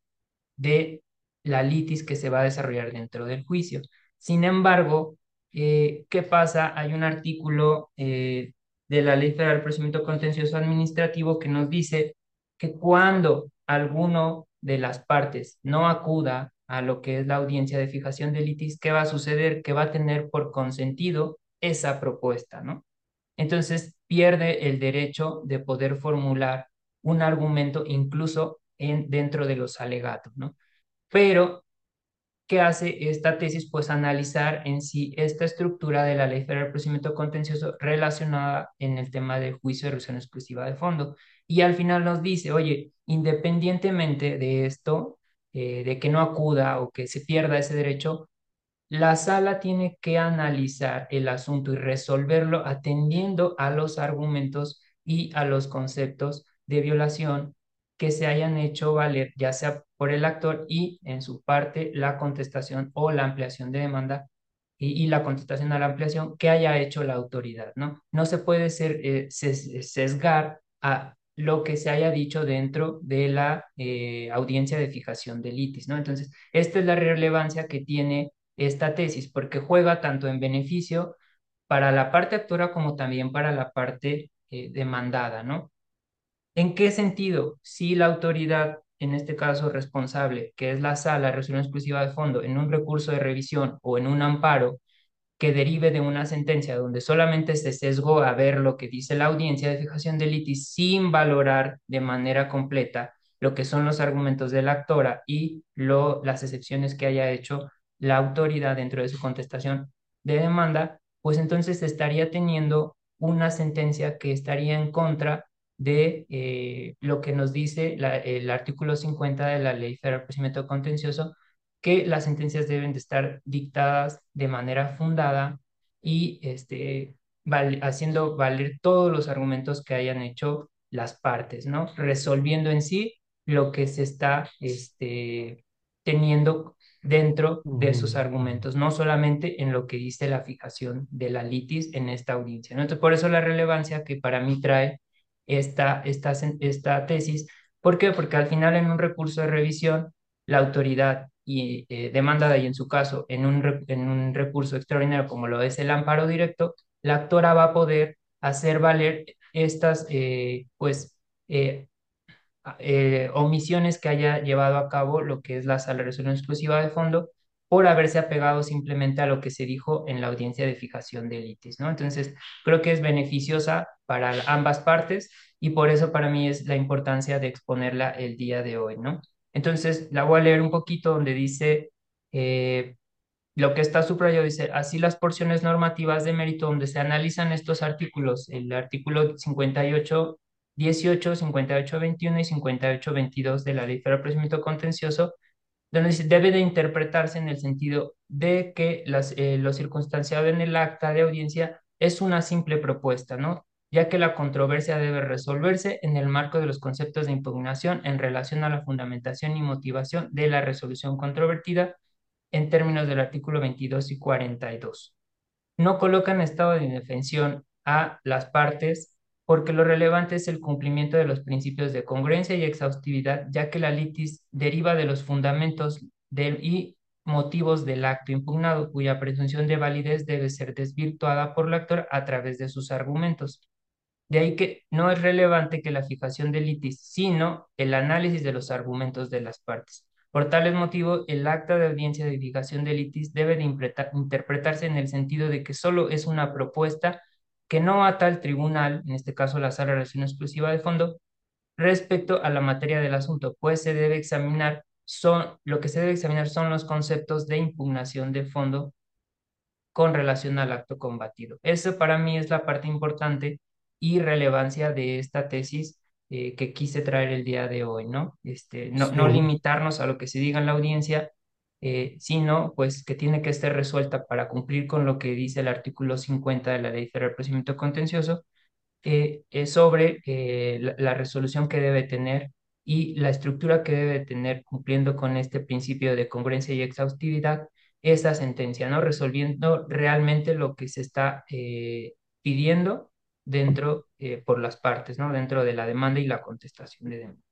de la litis que se va a desarrollar dentro del juicio. Sin embargo, eh, ¿qué pasa? Hay un artículo eh, de la Ley Federal del Procedimiento Contencioso Administrativo que nos dice que cuando alguno de las partes no acuda a lo que es la audiencia de fijación de litis, ¿qué va a suceder? Que va a tener por consentido esa propuesta, ¿no? Entonces pierde el derecho de poder formular un argumento incluso en, dentro de los alegatos, ¿no? Pero, ¿qué hace esta tesis? Pues analizar en sí esta estructura de la Ley Federal de Procedimiento Contencioso relacionada en el tema del juicio de resolución exclusiva de fondo. Y al final nos dice, oye, independientemente de esto, eh, de que no acuda o que se pierda ese derecho, la sala tiene que analizar el asunto y resolverlo atendiendo a los argumentos y a los conceptos de violación que se hayan hecho valer, ya sea por el actor y en su parte la contestación o la ampliación de demanda y, y la contestación a la ampliación que haya hecho la autoridad, ¿no? No se puede ser, eh, ses- sesgar a lo que se haya dicho dentro de la eh, audiencia de fijación de litis, ¿no? Entonces, esta es la relevancia que tiene esta tesis, porque juega tanto en beneficio para la parte actora como también para la parte eh, demandada, ¿no? ¿En qué sentido? Si la autoridad, en este caso responsable, que es la sala de resolución exclusiva de fondo, en un recurso de revisión o en un amparo, que derive de una sentencia donde solamente se sesgó a ver lo que dice la audiencia de fijación de litis sin valorar de manera completa lo que son los argumentos de la actora y lo, las excepciones que haya hecho la autoridad dentro de su contestación de demanda, pues entonces estaría teniendo una sentencia que estaría en contra de eh, lo que nos dice la- el artículo cincuenta de la Ley Federal de Procedimiento Contencioso, que las sentencias deben de estar dictadas de manera fundada y este, val- haciendo valer todos los argumentos que hayan hecho las partes, ¿no? Resolviendo en sí lo que se está este, teniendo dentro de Ujú, sus ujú. argumentos, no solamente en lo que dice la fijación de la litis en esta audiencia, ¿no? Entonces, por eso la relevancia que para mí trae esta, esta, sen- esta tesis. ¿Por qué? Porque al final en un recurso de revisión, la autoridad y, eh, demandada y en su caso en un, re- en un recurso extraordinario como lo es el amparo directo, la actora va a poder hacer valer estas, eh, pues, eh, eh, omisiones que haya llevado a cabo lo que es la sala de resolución exclusiva de fondo por haberse apegado simplemente a lo que se dijo en la audiencia de fijación de litis, ¿no? Entonces, creo que es beneficiosa para ambas partes y por eso para mí es la importancia de exponerla el día de hoy, ¿no? Entonces, la voy a leer un poquito donde dice... eh, lo que está subrayado dice, así las porciones normativas de mérito donde se analizan estos artículos, el artículo cincuenta y ocho dieciocho, cincuenta y ocho veintiuno y cincuenta y ocho veintidós de la Ley Federal de Procedimiento Contencioso, donde dice, debe de interpretarse en el sentido de que las, eh, lo circunstanciado en el acta de audiencia es una simple propuesta, ¿no? Ya que la controversia debe resolverse en el marco de los conceptos de impugnación en relación a la fundamentación y motivación de la resolución controvertida en términos del artículo veintidós y cuarenta y dos. No coloca en estado de indefensión a las partes porque lo relevante es el cumplimiento de los principios de congruencia y exhaustividad, ya que la litis deriva de los fundamentos del, y motivos del acto impugnado, cuya presunción de validez debe ser desvirtuada por el actor a través de sus argumentos. De ahí que no es relevante que la fijación de litis, sino el análisis de los argumentos de las partes. Por tales motivos, el acta de audiencia de fijación de litis debe de impreta- interpretarse en el sentido de que solo es una propuesta que no ata al tribunal, en este caso la sala de relación exclusiva de fondo, respecto a la materia del asunto, pues se debe examinar, son, lo que se debe examinar son los conceptos de impugnación de fondo con relación al acto combatido. Eso para mí es la parte importante y relevancia de esta tesis eh, que quise traer el día de hoy, ¿no? Este, no, Sí, no limitarnos a lo que se diga en la audiencia, eh, sino pues que tiene que estar resuelta para cumplir con lo que dice el artículo cincuenta de la Ley Federal de Procedimiento Contencioso eh, eh, sobre eh, la, la resolución que debe tener y la estructura que debe tener cumpliendo con este principio de congruencia y exhaustividad esa sentencia, ¿no? Resolviendo realmente lo que se está eh, pidiendo dentro eh, por las partes, ¿no? Dentro de la demanda y la contestación de demanda.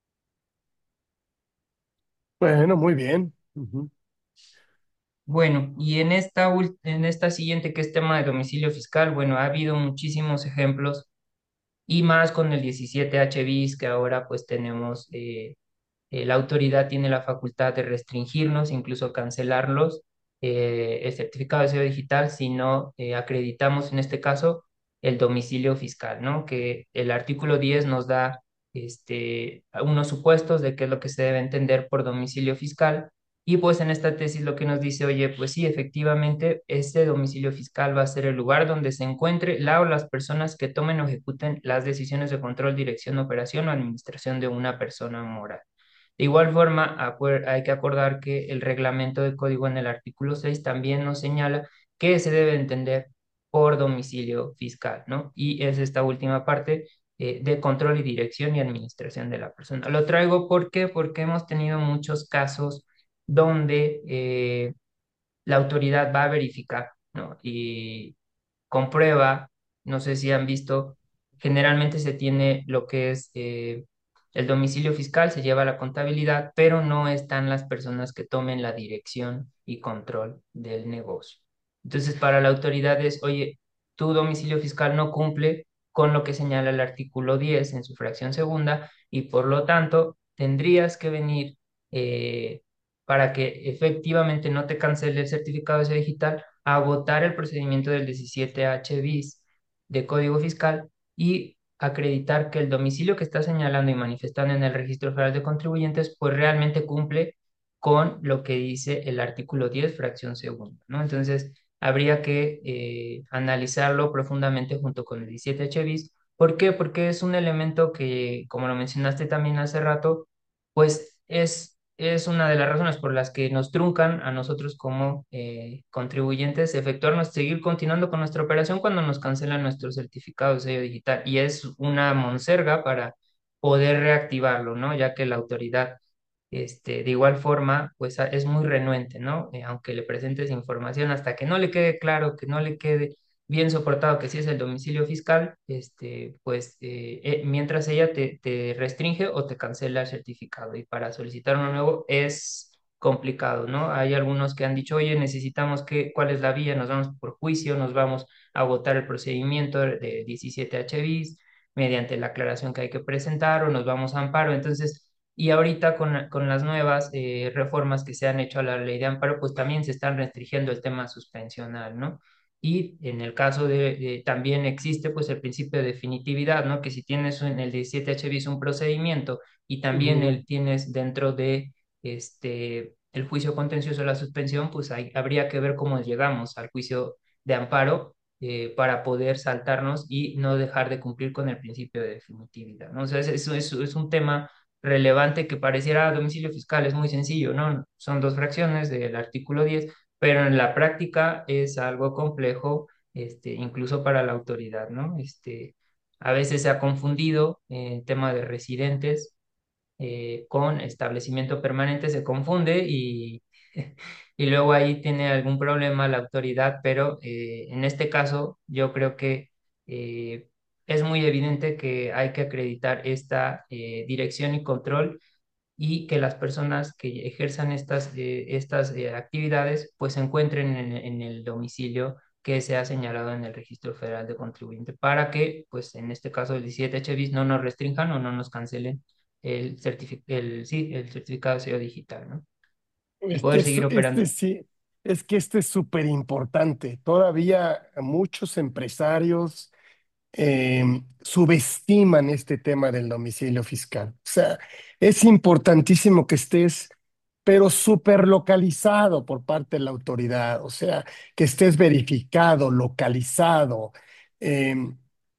bueno, muy bien. Ujú. Bueno, y en esta, ul- en esta siguiente que es tema de domicilio fiscal, bueno, ha habido muchísimos ejemplos y más con el diecisiete H bis que ahora pues tenemos eh, eh, la autoridad tiene la facultad de restringirnos, incluso cancelarlos, eh, el certificado de sello digital, si no eh, acreditamos en este caso el domicilio fiscal, ¿no? Que el artículo diez nos da este, unos supuestos de qué es lo que se debe entender por domicilio fiscal. Y pues en esta tesis lo que nos dice, oye, pues sí, efectivamente, este domicilio fiscal va a ser el lugar donde se encuentre la o las personas que tomen o ejecuten las decisiones de control, dirección, operación o administración de una persona moral. De igual forma, acuer- hay que acordar que el reglamento de código en el artículo seis también nos señala que se debe entender por domicilio fiscal, ¿no? Y es esta última parte eh, de control y dirección y administración de la persona. Lo traigo ¿por qué? Porque hemos tenido muchos casos donde eh, la autoridad va a verificar, ¿no? Y comprueba, no sé si han visto, generalmente se tiene lo que es eh, el domicilio fiscal, se lleva la contabilidad, pero no están las personas que tomen la dirección y control del negocio. Entonces, para la autoridad es, oye, tu domicilio fiscal no cumple con lo que señala el artículo diez en su fracción segunda y por lo tanto tendrías que venir eh, para que efectivamente no te cancele el certificado de ese digital, agotar el procedimiento del diecisiete H bis de Código Fiscal y acreditar que el domicilio que está señalando y manifestando en el Registro Federal de Contribuyentes, pues realmente cumple con lo que dice el artículo diez fracción segunda, ¿no? Entonces, habría que eh, analizarlo profundamente junto con el diecisiete H bis ¿Por qué? Porque es un elemento que, como lo mencionaste también hace rato, pues es, es una de las razones por las que nos truncan a nosotros como eh, contribuyentes efectuarnos, seguir continuando con nuestra operación cuando nos cancelan nuestro certificado de sello digital. Y es una monserga para poder reactivarlo, ¿no? Ya que la autoridad, este, de igual forma, pues a- es muy renuente, ¿no? Eh, aunque le presentes información, hasta que no le quede claro, que no le quede bien soportado que sí es el domicilio fiscal, este, pues eh, eh, mientras ella te, te restringe o te cancela el certificado. Y para solicitar uno nuevo es complicado, ¿no? Hay algunos que han dicho, oye, necesitamos que, ¿cuál es la vía? Nos vamos por juicio, nos vamos a agotar el procedimiento de diecisiete H bis mediante la aclaración que hay que presentar o nos vamos a amparo. Entonces, y ahorita con, con las nuevas eh, reformas que se han hecho a la ley de amparo, pues también se están restringiendo el tema suspensional, ¿no? Y en el caso de, de- también existe pues el principio de definitividad, ¿no? Que si tienes en el diecisiete H bis un procedimiento y también Ujú. el tienes dentro de este el juicio contencioso de la suspensión, pues ahí habría que ver cómo llegamos al juicio de amparo eh, para poder saltarnos y no dejar de cumplir con el principio de definitividad, ¿no? O sea, es, es, es es un tema relevante que pareciera a domicilio fiscal, es muy sencillo, ¿no? Son dos fracciones del artículo diez, pero en la práctica es algo complejo, este, incluso para la autoridad, ¿no? Este, a veces se ha confundido eh, el tema de residentes eh, con establecimiento permanente, se confunde y, y luego ahí tiene algún problema la autoridad, pero eh, en este caso yo creo que eh, es muy evidente que hay que acreditar esta eh, dirección y control y que las personas que ejerzan estas, eh, estas eh, actividades pues se encuentren en, en el domicilio que se ha señalado en el Registro Federal de Contribuyente para que, pues en este caso el diecisiete H bis, no nos restrinjan o no nos cancelen el, certifi- el, sí, el certificado de sello digital, ¿no? Y Este, poder es- seguir este operando. sí, es que este es súper importante. Todavía muchos empresarios eh, subestiman este tema del domicilio fiscal. O sea, es importantísimo que estés, pero súper localizado por parte de la autoridad. O sea, que estés verificado, localizado. em,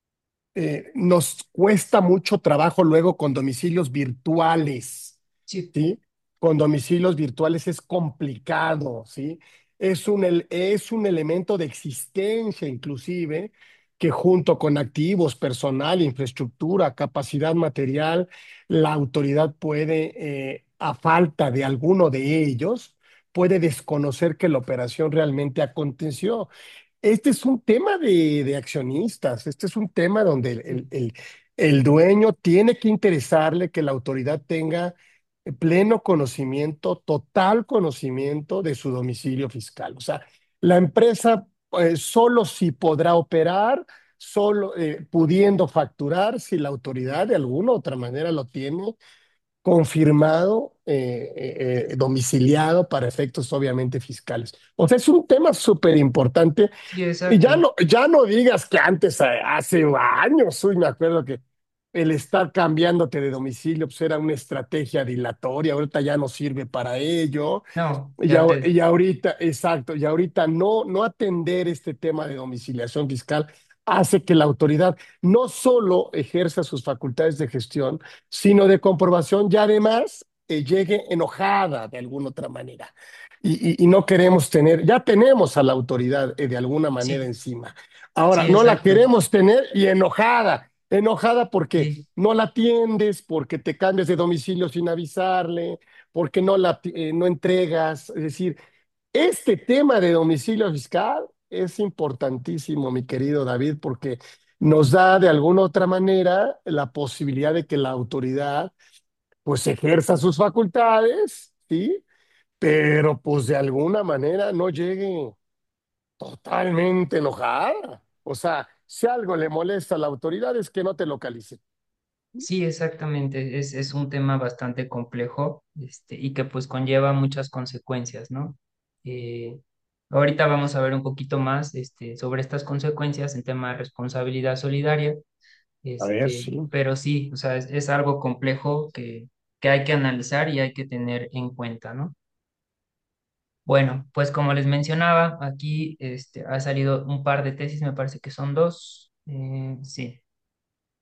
eh, nos cuesta mucho trabajo luego con domicilios virtuales, Sí, ¿sí? Con domicilios virtuales es complicado, ¿sí? Es un, el- es un elemento de existencia inclusive que junto con activos, personal, infraestructura, capacidad material, la autoridad puede, eh, a falta de alguno de ellos, puede desconocer que la operación realmente aconteció. Este es un tema de, de accionistas, este es un tema donde el, el- sí, el- el dueño tiene que interesarle que la autoridad tenga pleno conocimiento, total conocimiento de su domicilio fiscal. O sea, la empresa eh, solo si podrá operar, solo eh, pudiendo facturar, si la autoridad de alguna u otra manera lo tiene confirmado, eh, eh, eh, domiciliado para efectos obviamente fiscales. O sea, es un tema súper importante sí, y ya exacto. no, ya no digas que antes, eh, hace años, uy, me acuerdo que el estar cambiándote de domicilio pues era una estrategia dilatoria, ahorita ya no sirve para ello. No, Y, ya ahor- te, y ahorita, exacto, y ahorita no, no atender este tema de domiciliación fiscal hace que la autoridad no solo ejerza sus facultades de gestión, sino de comprobación y además eh, llegue enojada de alguna otra manera. Y, y- y no queremos tener, ya tenemos a la autoridad eh, de alguna manera sí, encima. Ahora, sí, no la exacto. queremos tener y enojada. Enojada porque Sí, no la atiendes, porque te cambias de domicilio sin avisarle, porque no la eh, no entregas. Es decir, este tema de domicilio fiscal es importantísimo, mi querido David, porque nos da de alguna otra manera la posibilidad de que la autoridad pues ejerza sus facultades, ¿sí? Pero pues de alguna manera no llegue totalmente enojada. O sea, si algo le molesta a la autoridad es que no te localice. sí, exactamente. Es, es un tema bastante complejo, este, y que pues conlleva muchas consecuencias, ¿no? Eh, ahorita vamos a ver un poquito más este, sobre estas consecuencias en tema de responsabilidad solidaria, A ver, este, sí. pero sí, o sea, es, es algo complejo que, que hay que analizar y hay que tener en cuenta, ¿no? Bueno, pues como les mencionaba, aquí este, ha salido un par de tesis, me parece que son dos, eh, sí.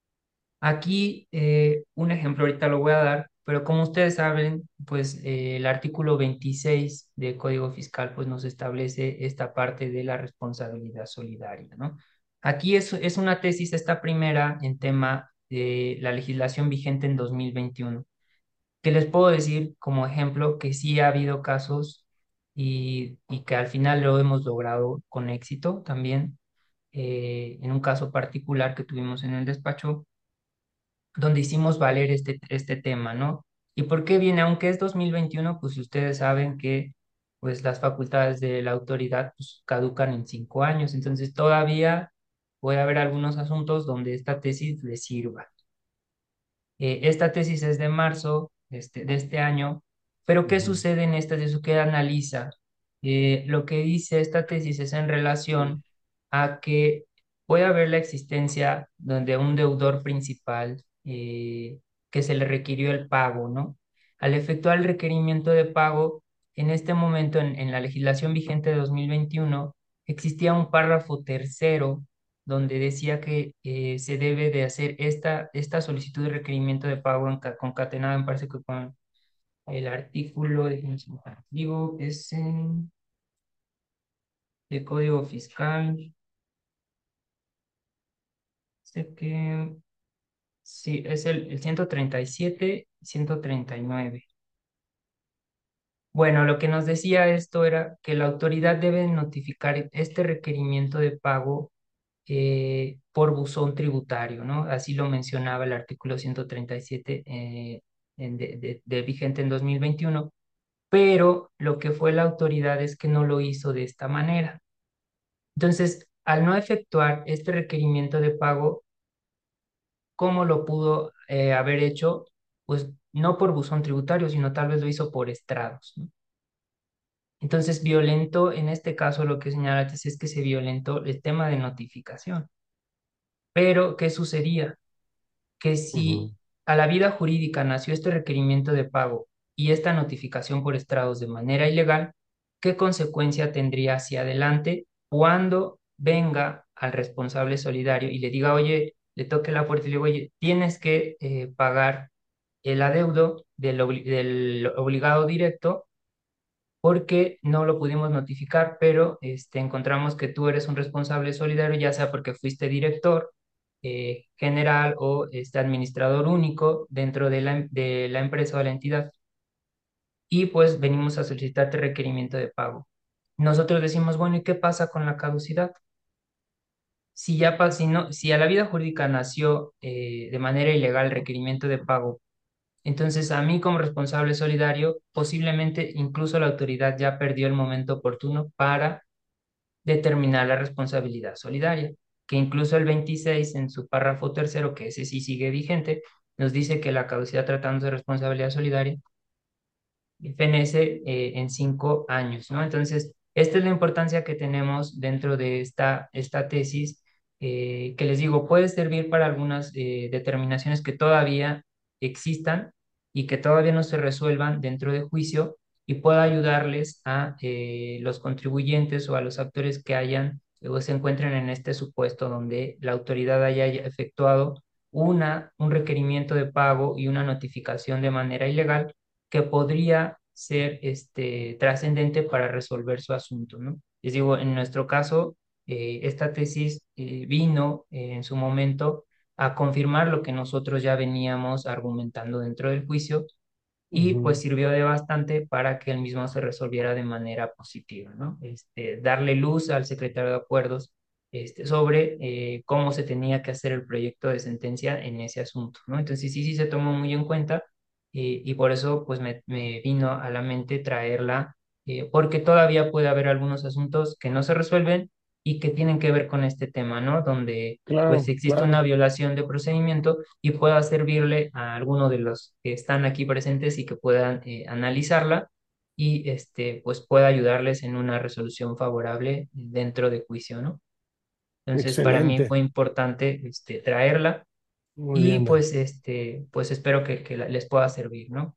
Aquí eh, un ejemplo ahorita lo voy a dar, pero como ustedes saben, pues eh, el artículo veintiséis del Código Fiscal pues nos establece esta parte de la responsabilidad solidaria, ¿no? Aquí es, es una tesis, esta primera en tema de la legislación vigente en dos mil veintiuno, que les puedo decir como ejemplo que sí ha habido casos y, y que al final lo hemos logrado con éxito también. Eh, en un caso particular que tuvimos en el despacho, donde hicimos valer este, este tema, ¿no? ¿Y por qué viene? Aunque es dos mil veintiuno, pues ustedes saben que pues las facultades de la autoridad pues, caducan en cinco años, entonces todavía puede haber algunos asuntos donde esta tesis les sirva. Eh, esta tesis es de marzo este, de este año, pero ¿qué Ujú, sucede en esta tesis? ¿Qué analiza? Eh, lo que dice esta tesis es en relación a que puede haber la existencia de un deudor principal eh, que se le requirió el pago, ¿no? Al efectuar el requerimiento de pago, en este momento, en, en la legislación vigente de dos mil veintiuno, existía un párrafo tercero donde decía que eh, se debe de hacer esta, esta solicitud de requerimiento de pago en ca- concatenada, me parece que con el artículo, déjenme si me digo, es en el Código Fiscal, sé que sí, es el, el ciento treinta y siete, ciento treinta y nueve. Bueno, lo que nos decía esto era que la autoridad debe notificar este requerimiento de pago eh, por buzón tributario, ¿no? Así lo mencionaba el artículo ciento treinta y siete eh, en- de, de- de vigente en dos mil veintiuno, pero lo que fue la autoridad es que no lo hizo de esta manera. Entonces, al no efectuar este requerimiento de pago, ¿cómo lo pudo eh, haber hecho? Pues no por buzón tributario, sino tal vez lo hizo por estrados, ¿no? Entonces, violentó, en este caso, lo que señala la tesis es que se violentó el tema de notificación. Pero, ¿qué sucedía? Que ujú, si a la vida jurídica nació este requerimiento de pago y esta notificación por estrados de manera ilegal, ¿qué consecuencia tendría hacia adelante cuando venga al responsable solidario y le diga, oye, le toque la puerta y le digo, oye, tienes que eh, pagar el adeudo del, obli- del obligado directo porque no lo pudimos notificar, pero este, encontramos que tú eres un responsable solidario, ya sea porque fuiste director eh, general o este, administrador único dentro de la, em- de la empresa o de la entidad, y pues venimos a solicitarte requerimiento de pago. Nosotros decimos, bueno, ¿y qué pasa con la caducidad? Si ya pa- si no, si a la vida jurídica nació eh, de manera ilegal el requerimiento de pago, entonces, a mí como responsable solidario, posiblemente incluso la autoridad ya perdió el momento oportuno para determinar la responsabilidad solidaria, que incluso el veintiséis en su párrafo tercero, que ese sí sigue vigente, nos dice que la caducidad tratándose de responsabilidad solidaria fenece eh, en cinco años, ¿no? Entonces, esta es la importancia que tenemos dentro de esta, esta tesis, eh, que les digo, puede servir para algunas eh, determinaciones que todavía existan y que todavía no se resuelvan dentro de juicio y pueda ayudarles a eh, los contribuyentes o a los actores que hayan o se encuentren en este supuesto donde la autoridad haya efectuado una, un requerimiento de pago y una notificación de manera ilegal que podría ser este, trascendente para resolver su asunto, ¿no? Les digo, en nuestro caso, eh, esta tesis eh, vino eh, en su momento a confirmar lo que nosotros ya veníamos argumentando dentro del juicio y pues ujú, sirvió de bastante para que el mismo se resolviera de manera positiva, ¿no? Este, darle luz al secretario de Acuerdos este, sobre eh, cómo se tenía que hacer el proyecto de sentencia en ese asunto, ¿no? Entonces sí, sí se tomó muy en cuenta eh, y por eso pues me, me vino a la mente traerla, eh, porque todavía puede haber algunos asuntos que no se resuelven y que tienen que ver con este tema, ¿no? Donde pues claro, existe una claro, violación de procedimiento y pueda servirle a alguno de los que están aquí presentes y que puedan eh, analizarla y este, pues pueda ayudarles en una resolución favorable dentro de juicio, ¿no? Entonces, para mí excelente. fue importante este, traerla Muy y bien, Dan. pues, este, pues espero que, que la- les pueda servir, ¿no?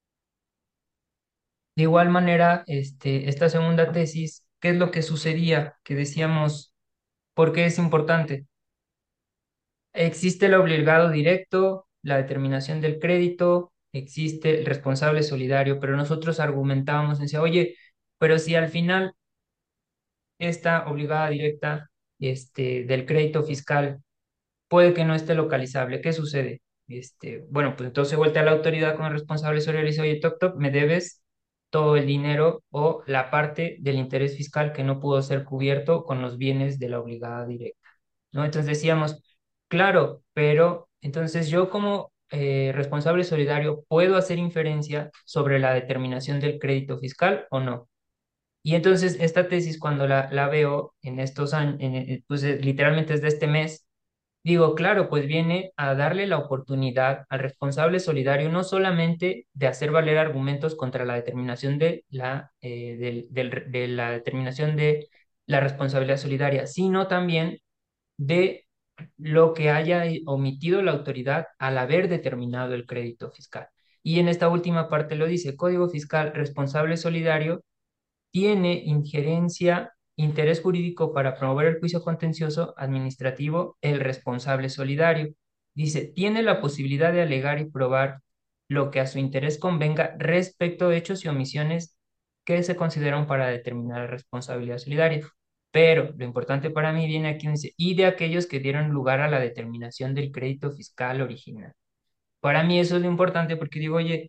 De igual manera, este, esta segunda tesis, ¿qué es lo que sucedía? Que decíamos, ¿por qué es importante? existe el obligado directo, la determinación del crédito, existe el responsable solidario, pero nosotros argumentábamos, decía, oye, pero si al final esta obligada directa este, del crédito fiscal puede que no esté localizable. ¿Qué sucede? Este, bueno, pues entonces se vuelve a la autoridad con el responsable sobre y dice, oye, toc, toc, me debes todo el dinero o la parte del interés fiscal que no pudo ser cubierto con los bienes de la obligada directa, ¿no? Entonces decíamos, claro, pero entonces yo como eh, responsable solidario puedo hacer inferencia sobre la determinación del crédito fiscal o no. Y entonces esta tesis cuando la, la veo en estos años, pues eh, literalmente es de este mes. Digo, claro, pues viene a darle la oportunidad al responsable solidario no solamente de hacer valer argumentos contra la determinación de la, eh, del- del- de la determinación de la responsabilidad solidaria, sino también de lo que haya omitido la autoridad al haber determinado el crédito fiscal. Y en esta última parte lo dice, Código Fiscal Responsable Solidario tiene injerencia, interés jurídico para promover el juicio contencioso administrativo el responsable solidario. Dice, tiene la posibilidad de alegar y probar lo que a su interés convenga respecto de hechos y omisiones que se consideran para determinar la responsabilidad solidaria. Pero lo importante para mí viene aquí, dice, y de aquellos que dieron lugar a la determinación del crédito fiscal original. Para mí eso es lo importante porque digo, oye,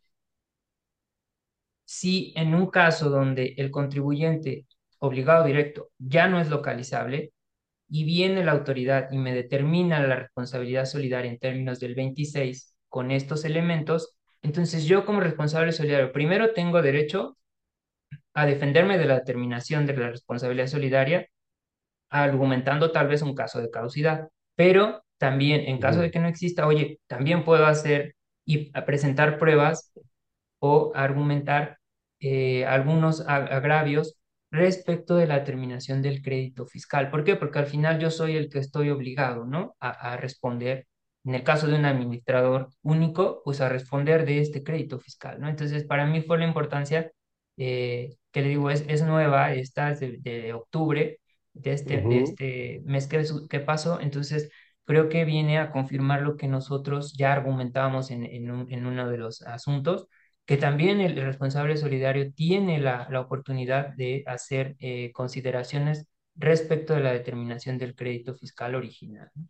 si en un caso donde el contribuyente obligado directo ya no es localizable y viene la autoridad y me determina la responsabilidad solidaria en términos del veintiséis con estos elementos, entonces yo como responsable solidario primero tengo derecho a defenderme de la determinación de la responsabilidad solidaria argumentando tal vez un caso de caducidad, pero también en caso de Ujú. que no exista, oye, también puedo hacer y presentar pruebas o argumentar eh, algunos a- agravios respecto de la terminación del crédito fiscal. ¿Por qué? Porque al final yo soy el que estoy obligado, ¿no? A, a responder, en el caso de un administrador único, pues a responder de este crédito fiscal, ¿no? Entonces, para mí fue la importancia, eh, que le digo, es, es nueva, esta es de, de octubre de este, de Ujú. este mes que, su- que pasó, entonces creo que viene a confirmar lo que nosotros ya argumentábamos en, en, un- en uno de los asuntos, que también el responsable solidario tiene la, la oportunidad de hacer eh, consideraciones respecto de la determinación del crédito fiscal original, ¿no?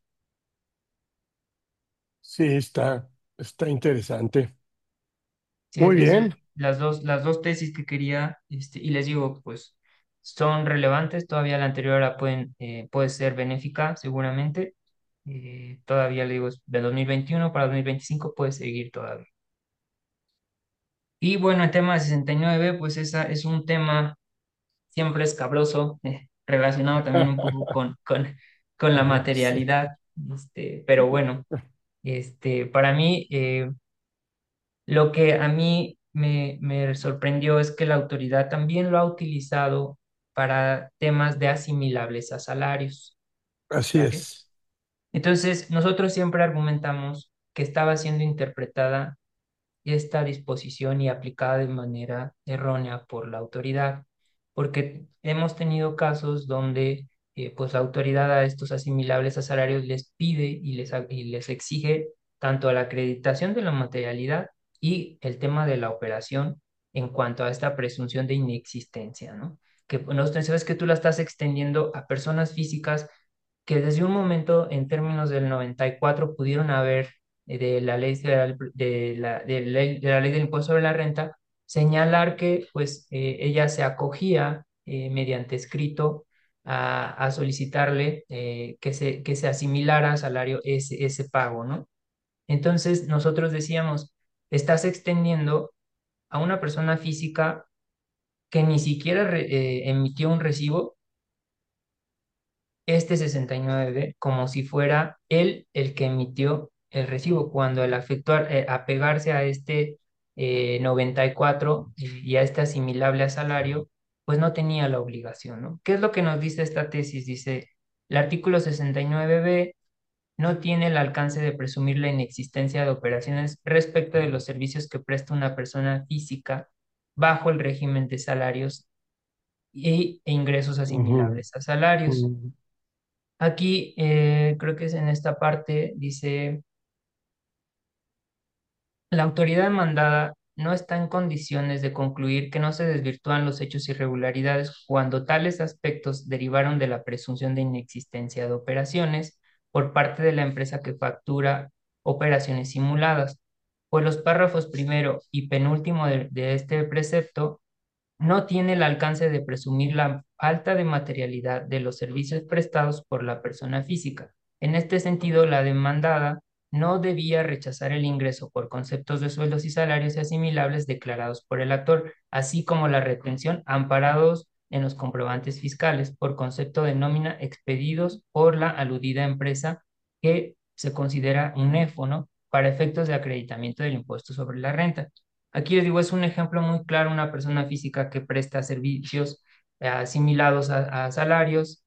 Sí, está, está interesante. Sí, es- Muy esas bien. las dos, las dos tesis que quería, este, y les digo, pues son relevantes, todavía la anterior la pueden, eh, puede ser benéfica seguramente, eh, todavía le digo, es de dos mil veintiuno para dos mil veinticinco puede seguir todavía. Y bueno, el tema de sesenta y nueve pues esa es un tema siempre escabroso, eh, relacionado también un poco con, con, con la Sí. materialidad, este, pero bueno, este, para mí, eh, lo que a mí me, me sorprendió es que la autoridad también lo ha utilizado para temas de asimilables a salarios, Así ¿vale? es. Entonces, nosotros siempre argumentamos que estaba siendo interpretada esta disposición y aplicada de manera errónea por la autoridad, porque hemos tenido casos donde eh, pues la autoridad a estos asimilables a salarios les pide y les, a- y les exige tanto la acreditación de la materialidad y el tema de la operación en cuanto a esta presunción de inexistencia, ¿no? Que no sabes que tú la estás extendiendo a personas físicas que desde un momento en términos del noventa y cuatro pudieron haber eh, de la ley federal de la, de la ley, de la ley del impuesto sobre la renta, señalar que pues eh, ella se acogía eh, mediante escrito a, a solicitarle eh, que se, que se asimilara a salario ese, ese pago, ¿no? Entonces nosotros decíamos, estás extendiendo a una persona física que ni siquiera re- eh, emitió un recibo este sesenta y nueve b como si fuera él el que emitió el recibo, cuando al efectuar, eh, apegarse a este eh, noventa y cuatro y y a este asimilable a salario, pues no tenía la obligación, ¿no? ¿Qué es lo que nos dice esta tesis? Dice, el artículo sesenta y nueve b no tiene el alcance de presumir la inexistencia de operaciones respecto de los servicios que presta una persona física bajo el régimen de salarios y, e ingresos Ujú, asimilables a salarios. ujú. Aquí eh, creo que es en esta parte, dice, la autoridad demandada no está en condiciones de concluir que no se desvirtúan los hechos irregularidades cuando tales aspectos derivaron de la presunción de inexistencia de operaciones por parte de la empresa que factura operaciones simuladas, pues los párrafos primero y penúltimo de de este precepto no tiene el alcance de presumir la falta de materialidad de los servicios prestados por la persona física. En este sentido, la demandada no debía rechazar el ingreso por conceptos de sueldos y salarios asimilables declarados por el actor, así como la retención amparados en los comprobantes fiscales por concepto de nómina expedidos por la aludida empresa que se considera un E F O, ¿no? Para efectos de acreditamiento del impuesto sobre la renta. Aquí les digo, es un ejemplo muy claro, una persona física que presta servicios eh, asimilados a, a salarios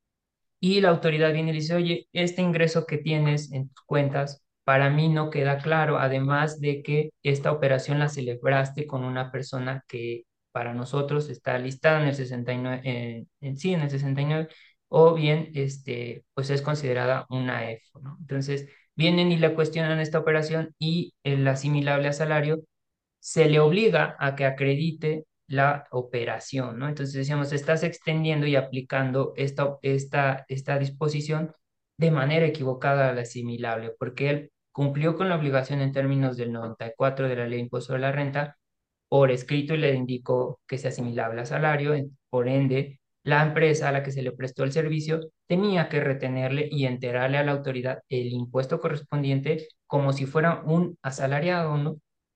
y la autoridad viene y dice, oye, este ingreso que tienes en tus cuentas para mí no queda claro, además de que esta operación la celebraste con una persona que para nosotros está listada en el sesenta y nueve, eh, en sí, en el sesenta y nueve, o bien, este, pues es considerada una E F O, ¿no? Entonces, vienen y le cuestionan esta operación y el asimilable a salario se le obliga a que acredite la operación, ¿no? Entonces decíamos, estás extendiendo y aplicando esta, esta, esta disposición de manera equivocada a la asimilable, porque él cumplió con la obligación en términos del noventa y cuatro de la Ley de Impuesto sobre la Renta por escrito y le indicó que se asimilable a salario, por ende, la empresa a la que se le prestó el servicio tenía que retenerle y enterarle a la autoridad el impuesto correspondiente como si fuera un asalariado, ¿no?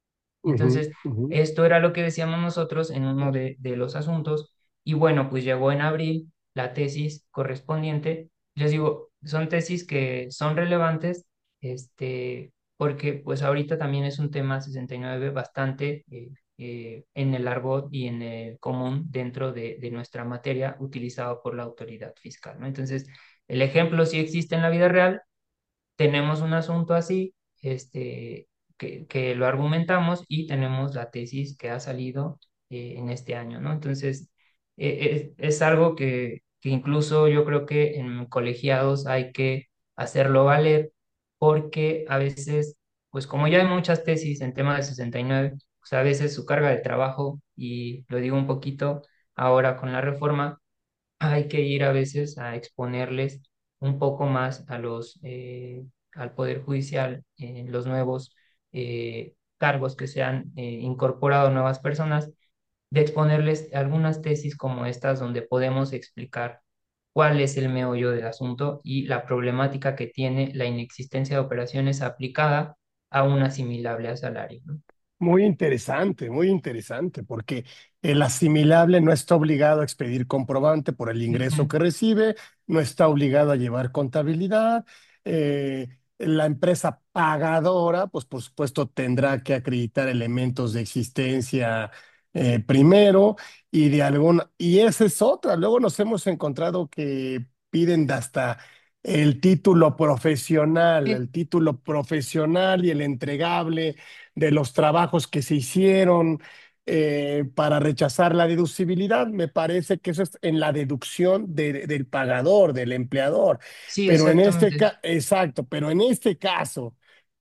Ujú, Entonces, ujú. esto era lo que decíamos nosotros en uno de, de los asuntos. Y bueno, pues llegó en abril la tesis correspondiente. Les digo, son tesis que son relevantes, este, porque pues ahorita también es un tema sesenta y nueve bastante eh, eh, en el argot y en el común dentro de, de nuestra materia utilizado por la autoridad fiscal, ¿no? Entonces, el ejemplo sí existe en la vida real, tenemos un asunto así, este, que, que lo argumentamos y tenemos la tesis que ha salido eh, en este año, ¿no? Entonces, eh, es, es algo que, que incluso yo creo que en colegiados hay que hacerlo valer porque a veces, pues como ya hay muchas tesis en tema de sesenta y nueve, pues a veces su carga de trabajo, y lo digo un poquito ahora con la reforma, hay que ir a veces a exponerles un poco más a los, eh, al Poder Judicial, en los nuevos eh, cargos que se han eh, incorporado nuevas personas, de exponerles algunas tesis como estas donde podemos explicar cuál es el meollo del asunto y la problemática que tiene la inexistencia de operaciones aplicada a un asimilable a salario, ¿no? Muy interesante, muy interesante, porque el asimilable no está obligado a expedir comprobante por el ingreso Ujú. que recibe, no está obligado a llevar contabilidad. eh, la empresa pagadora, pues por supuesto tendrá que acreditar elementos de existencia eh, primero y de alguna, y esa es otra. Luego nos hemos encontrado que piden de hasta el título profesional, Sí, el título profesional y el entregable de los trabajos que se hicieron eh, para rechazar la deducibilidad. Me parece que eso es en la deducción de- del pagador, del empleador. sí, Pero en este exactamente. caso, exacto, pero en este caso,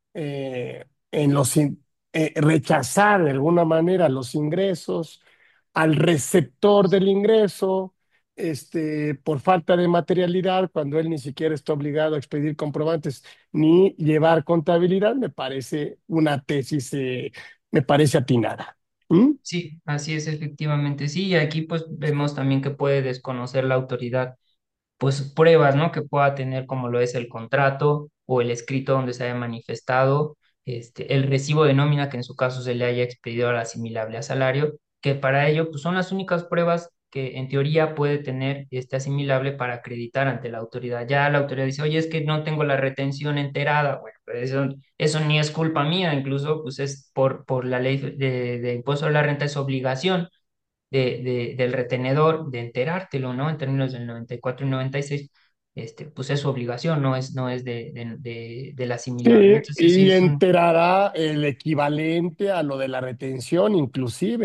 eh, en los in- eh, rechazar de alguna manera los ingresos al receptor del ingreso, este, por falta de materialidad, cuando él ni siquiera está obligado a expedir comprobantes ni llevar contabilidad, me parece una tesis, eh, me parece atinada. ¿Mm? Sí, así es, efectivamente. Sí, y aquí pues vemos también que puede desconocer la autoridad pues pruebas, ¿no? Que pueda tener como lo es el contrato o el escrito donde se haya manifestado, este, el recibo de nómina que en su caso se le haya expedido al asimilable a salario, que para ello pues son las únicas pruebas que en teoría puede tener este asimilable para acreditar ante la autoridad. Ya la autoridad dice, oye, es que no tengo la retención enterada. Bueno, pero eso, eso ni es culpa mía, incluso pues es por, por la ley de, de impuesto a la renta, es obligación de, de- del retenedor de enterártelo, ¿no? En términos del noventa y cuatro y noventa y seis, este, pues es su obligación, no es, no es de, de, de- del asimilable, ¿no? Sí, Entonces sí y es un... enterará el equivalente a lo de la retención, inclusive.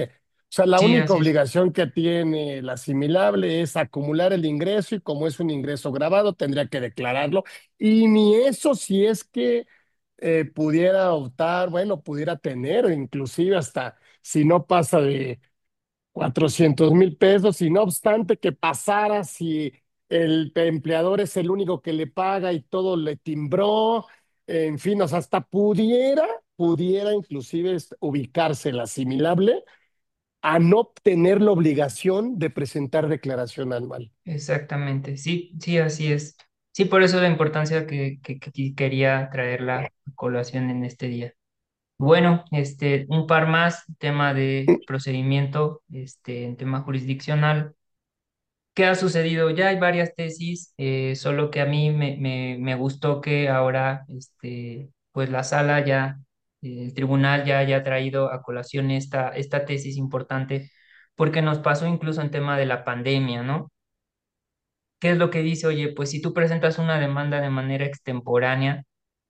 sea, la Sí, única así es. obligación que tiene el asimilable es acumular el ingreso y como es un ingreso grabado, tendría que declararlo. Y ni eso si es que eh, pudiera optar, bueno, pudiera tener, o inclusive hasta si no pasa de cuatrocientos mil pesos, y no obstante que pasara si el empleador es el único que le paga y todo le timbró, en fin, o sea, hasta pudiera, pudiera inclusive est- ubicarse el asimilable a no tener la obligación de presentar declaración anual. Exactamente, sí, sí, así es. Sí, por eso la importancia que, que, que quería traerla a colación en este día. Bueno, este, un par más, tema de procedimiento, este, en tema jurisdiccional. ¿Qué ha sucedido? Ya hay varias tesis, eh, solo que a mí me, me, me gustó que ahora, este, pues la sala ya, eh, el tribunal ya haya traído a colación esta, esta tesis importante, porque nos pasó incluso en tema de la pandemia, ¿no? ¿Qué es lo que dice? Oye, pues si tú presentas una demanda de manera extemporánea,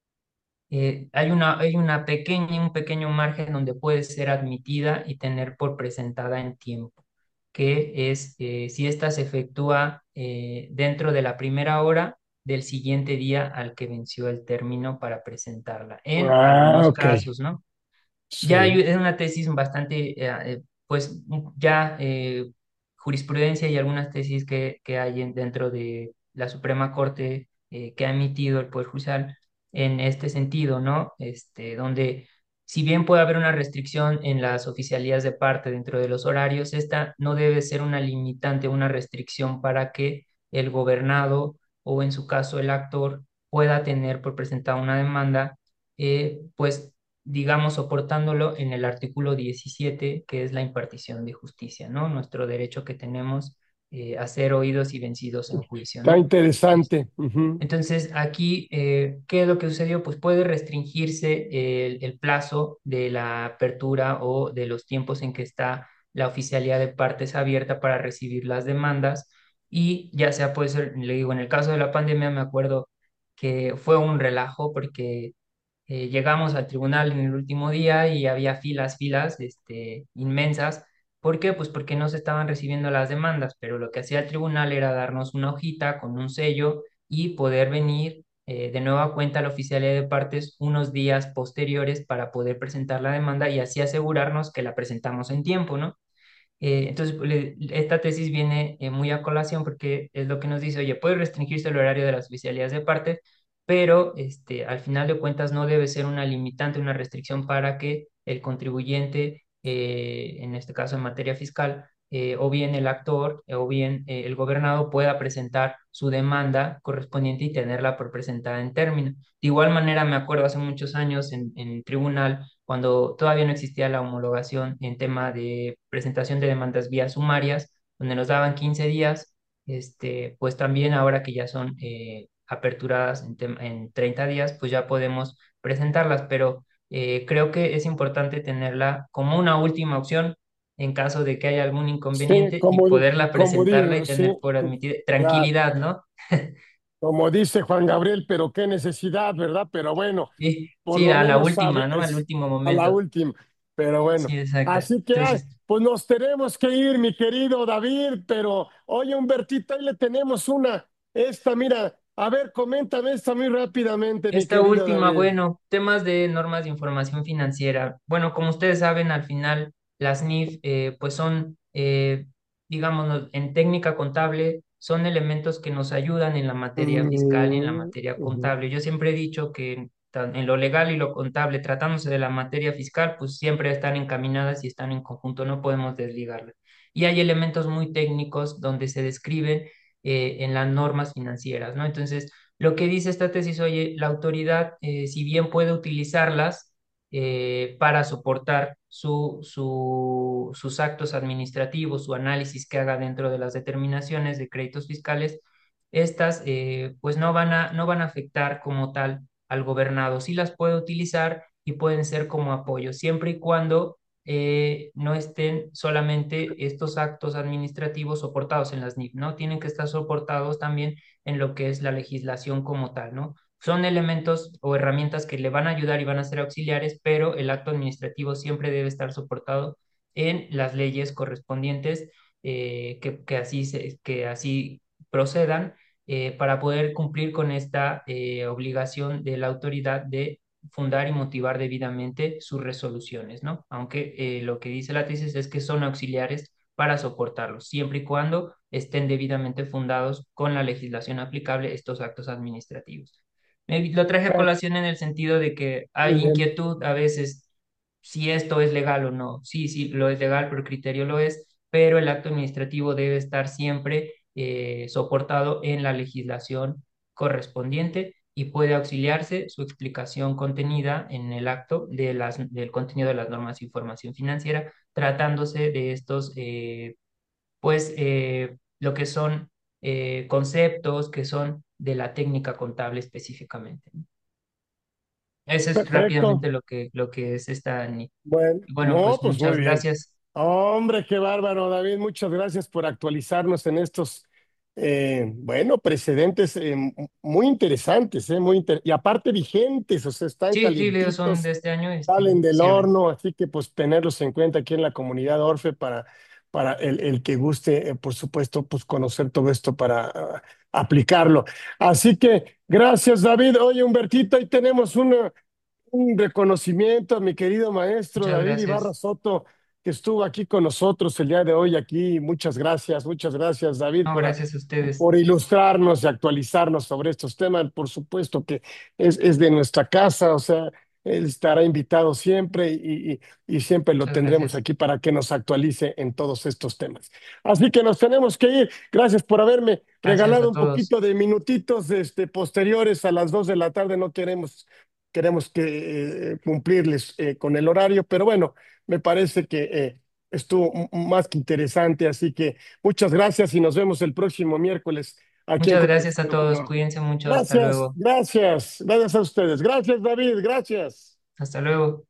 eh, hay una, hay una pequeña, un pequeño margen donde puede ser admitida y tener por presentada en tiempo, que es eh, si ésta se efectúa eh, dentro de la primera hora del siguiente día al que venció el término para presentarla, en Ah, algunos ok. casos, ¿no? Ya hay, Sí. es una tesis bastante, eh, eh, pues ya eh, jurisprudencia y algunas tesis que, que hay en- dentro de la Suprema Corte eh, que ha emitido el Poder Judicial en este sentido, ¿no? Este, donde si bien puede haber una restricción en las oficialías de parte dentro de los horarios, esta no debe ser una limitante, una restricción para que el gobernado o en su caso el actor pueda tener por presentar una demanda, eh, pues digamos, soportándolo en el artículo diecisiete, que es la impartición de justicia, ¿no? Nuestro derecho que tenemos eh, a ser oídos y vencidos en juicio, Está ¿no? interesante. Ujú. Entonces, aquí, eh, ¿qué es lo que sucedió? Pues puede restringirse el, el plazo de la apertura o de los tiempos en que está la oficialidad de partes abierta para recibir las demandas y ya sea, puede ser, le digo, en el caso de la pandemia me acuerdo que fue un relajo porque eh, llegamos al tribunal en el último día y había filas, filas, este, inmensas. ¿Por qué? Pues porque no se estaban recibiendo las demandas, pero lo que hacía el tribunal era darnos una hojita con un sello y poder venir eh, de nueva cuenta a la oficialía de partes unos días posteriores para poder presentar la demanda y así asegurarnos que la presentamos en tiempo, ¿no? Eh, entonces, le- esta tesis viene eh, muy a colación porque es lo que nos dice, oye, puede restringirse el horario de las oficialías de parte, pero este, al final de cuentas no debe ser una limitante, una restricción para que el contribuyente, eh, en este caso en materia fiscal, eh, o bien el actor, eh, o bien eh, el gobernado pueda presentar su demanda correspondiente y tenerla por presentada en término. De igual manera, me acuerdo hace muchos años en, en tribunal, cuando todavía no existía la homologación en tema de presentación de demandas vía sumarias, donde nos daban quince días, este, pues también ahora que ya son eh, aperturadas en, tem- en treinta días, pues ya podemos presentarlas, pero eh, creo que es importante tenerla como una última opción en caso de que haya algún Sí, inconveniente y como, di- poderla como presentarla digo, y sí, tener por admitida claro, tranquilidad, ¿no? como dice Juan Gabriel, pero qué necesidad, ¿verdad? Pero bueno, Sí, por sí, lo a la menos última, ¿no? Al sabes último a la momento. última, pero bueno. Sí, exacto. Así que, ay, Entonces, pues nos tenemos que ir, mi querido David, pero oye, Humbertito, ahí le tenemos una, esta, mira, a ver, coméntame esta muy rápidamente, mi esta querido última, David. bueno, temas de normas de información financiera. Bueno, como ustedes saben, al final las N I F, eh, pues son, eh, digamos, en técnica contable, son elementos que nos ayudan en la materia fiscal y en la Mm, materia ujú. contable. Yo siempre he dicho que tan- en lo legal y lo contable, tratándose de la materia fiscal, pues siempre están encaminadas y están en conjunto, no podemos desligarlas. Y hay elementos muy técnicos donde se describen eh, en las normas financieras, ¿no? Entonces, lo que dice esta tesis, oye, la autoridad, eh, si bien puede utilizarlas eh, para soportar su, su- sus actos administrativos, su análisis que haga dentro de las determinaciones de créditos fiscales, estas eh, pues no van a, no van a afectar como tal al gobernado. Sí las puede utilizar y pueden ser como apoyo, siempre y cuando eh, no estén solamente estos actos administrativos soportados en las N I F, ¿no? Tienen que estar soportados también en lo que es la legislación como tal, ¿no? Son elementos o herramientas que le van a ayudar y van a ser auxiliares, pero el acto administrativo siempre debe estar soportado en las leyes correspondientes, eh, que, que así se- que así procedan, eh, para poder cumplir con esta eh, obligación de la autoridad de fundar y motivar debidamente sus resoluciones, ¿no? Aunque eh, lo que dice la tesis es que son auxiliares para soportarlos, siempre y cuando estén debidamente fundados con la legislación aplicable estos actos administrativos. Me- lo traje a Bueno, colación en el sentido de que muy hay bien. inquietud a veces si esto es legal o no. Sí, sí, lo es legal, pero el criterio lo es, pero el acto administrativo debe estar siempre eh, soportado en la legislación correspondiente y puede auxiliarse su explicación contenida en el acto de las, del contenido de las normas de información financiera, tratándose de estos, eh, pues, eh, lo que son eh, conceptos que son de la técnica contable específicamente. Eso es Perfecto. rápidamente lo que, lo que es esta. Ni- Bueno, Bueno, no, pues pues muy muchas bien. gracias. Hombre, qué bárbaro, David. Muchas gracias por actualizarnos en estos, eh, bueno, precedentes eh, m- muy interesantes, eh, muy inter- y aparte vigentes, o sea, están Sí, sí, Leo, son de calientitos, este año, este, salen del cierre. horno, así que pues tenerlos en cuenta aquí en la comunidad Orfe para, para el, el que guste, eh, por supuesto, pues conocer todo esto para ah, aplicarlo. Así que gracias, David. Oye, Humbertito, ahí tenemos una un reconocimiento a mi querido maestro Muchas David Ibarra gracias. Soto, que estuvo aquí con nosotros el día de hoy aquí. Muchas gracias, muchas gracias, David, No, por, gracias a ustedes. por ilustrarnos y actualizarnos sobre estos temas. Por supuesto que es, es de nuestra casa, o sea, él estará invitado siempre y, y, y siempre lo Muchas tendremos gracias. aquí para que nos actualice en todos estos temas. Así que nos tenemos que ir. Gracias por haberme Gracias regalado a un todos. poquito de minutitos este, posteriores a las dos de la tarde. No queremos queremos que, eh, cumplirles eh, con el horario, pero bueno, me parece que eh, estuvo m- más que interesante, así que muchas gracias y nos vemos el próximo miércoles aquí en Muchas gracias a Conversando con todos. Orfe. Cuídense mucho. Hasta Gracias, luego. gracias, gracias a ustedes. Gracias, David, gracias. Hasta luego.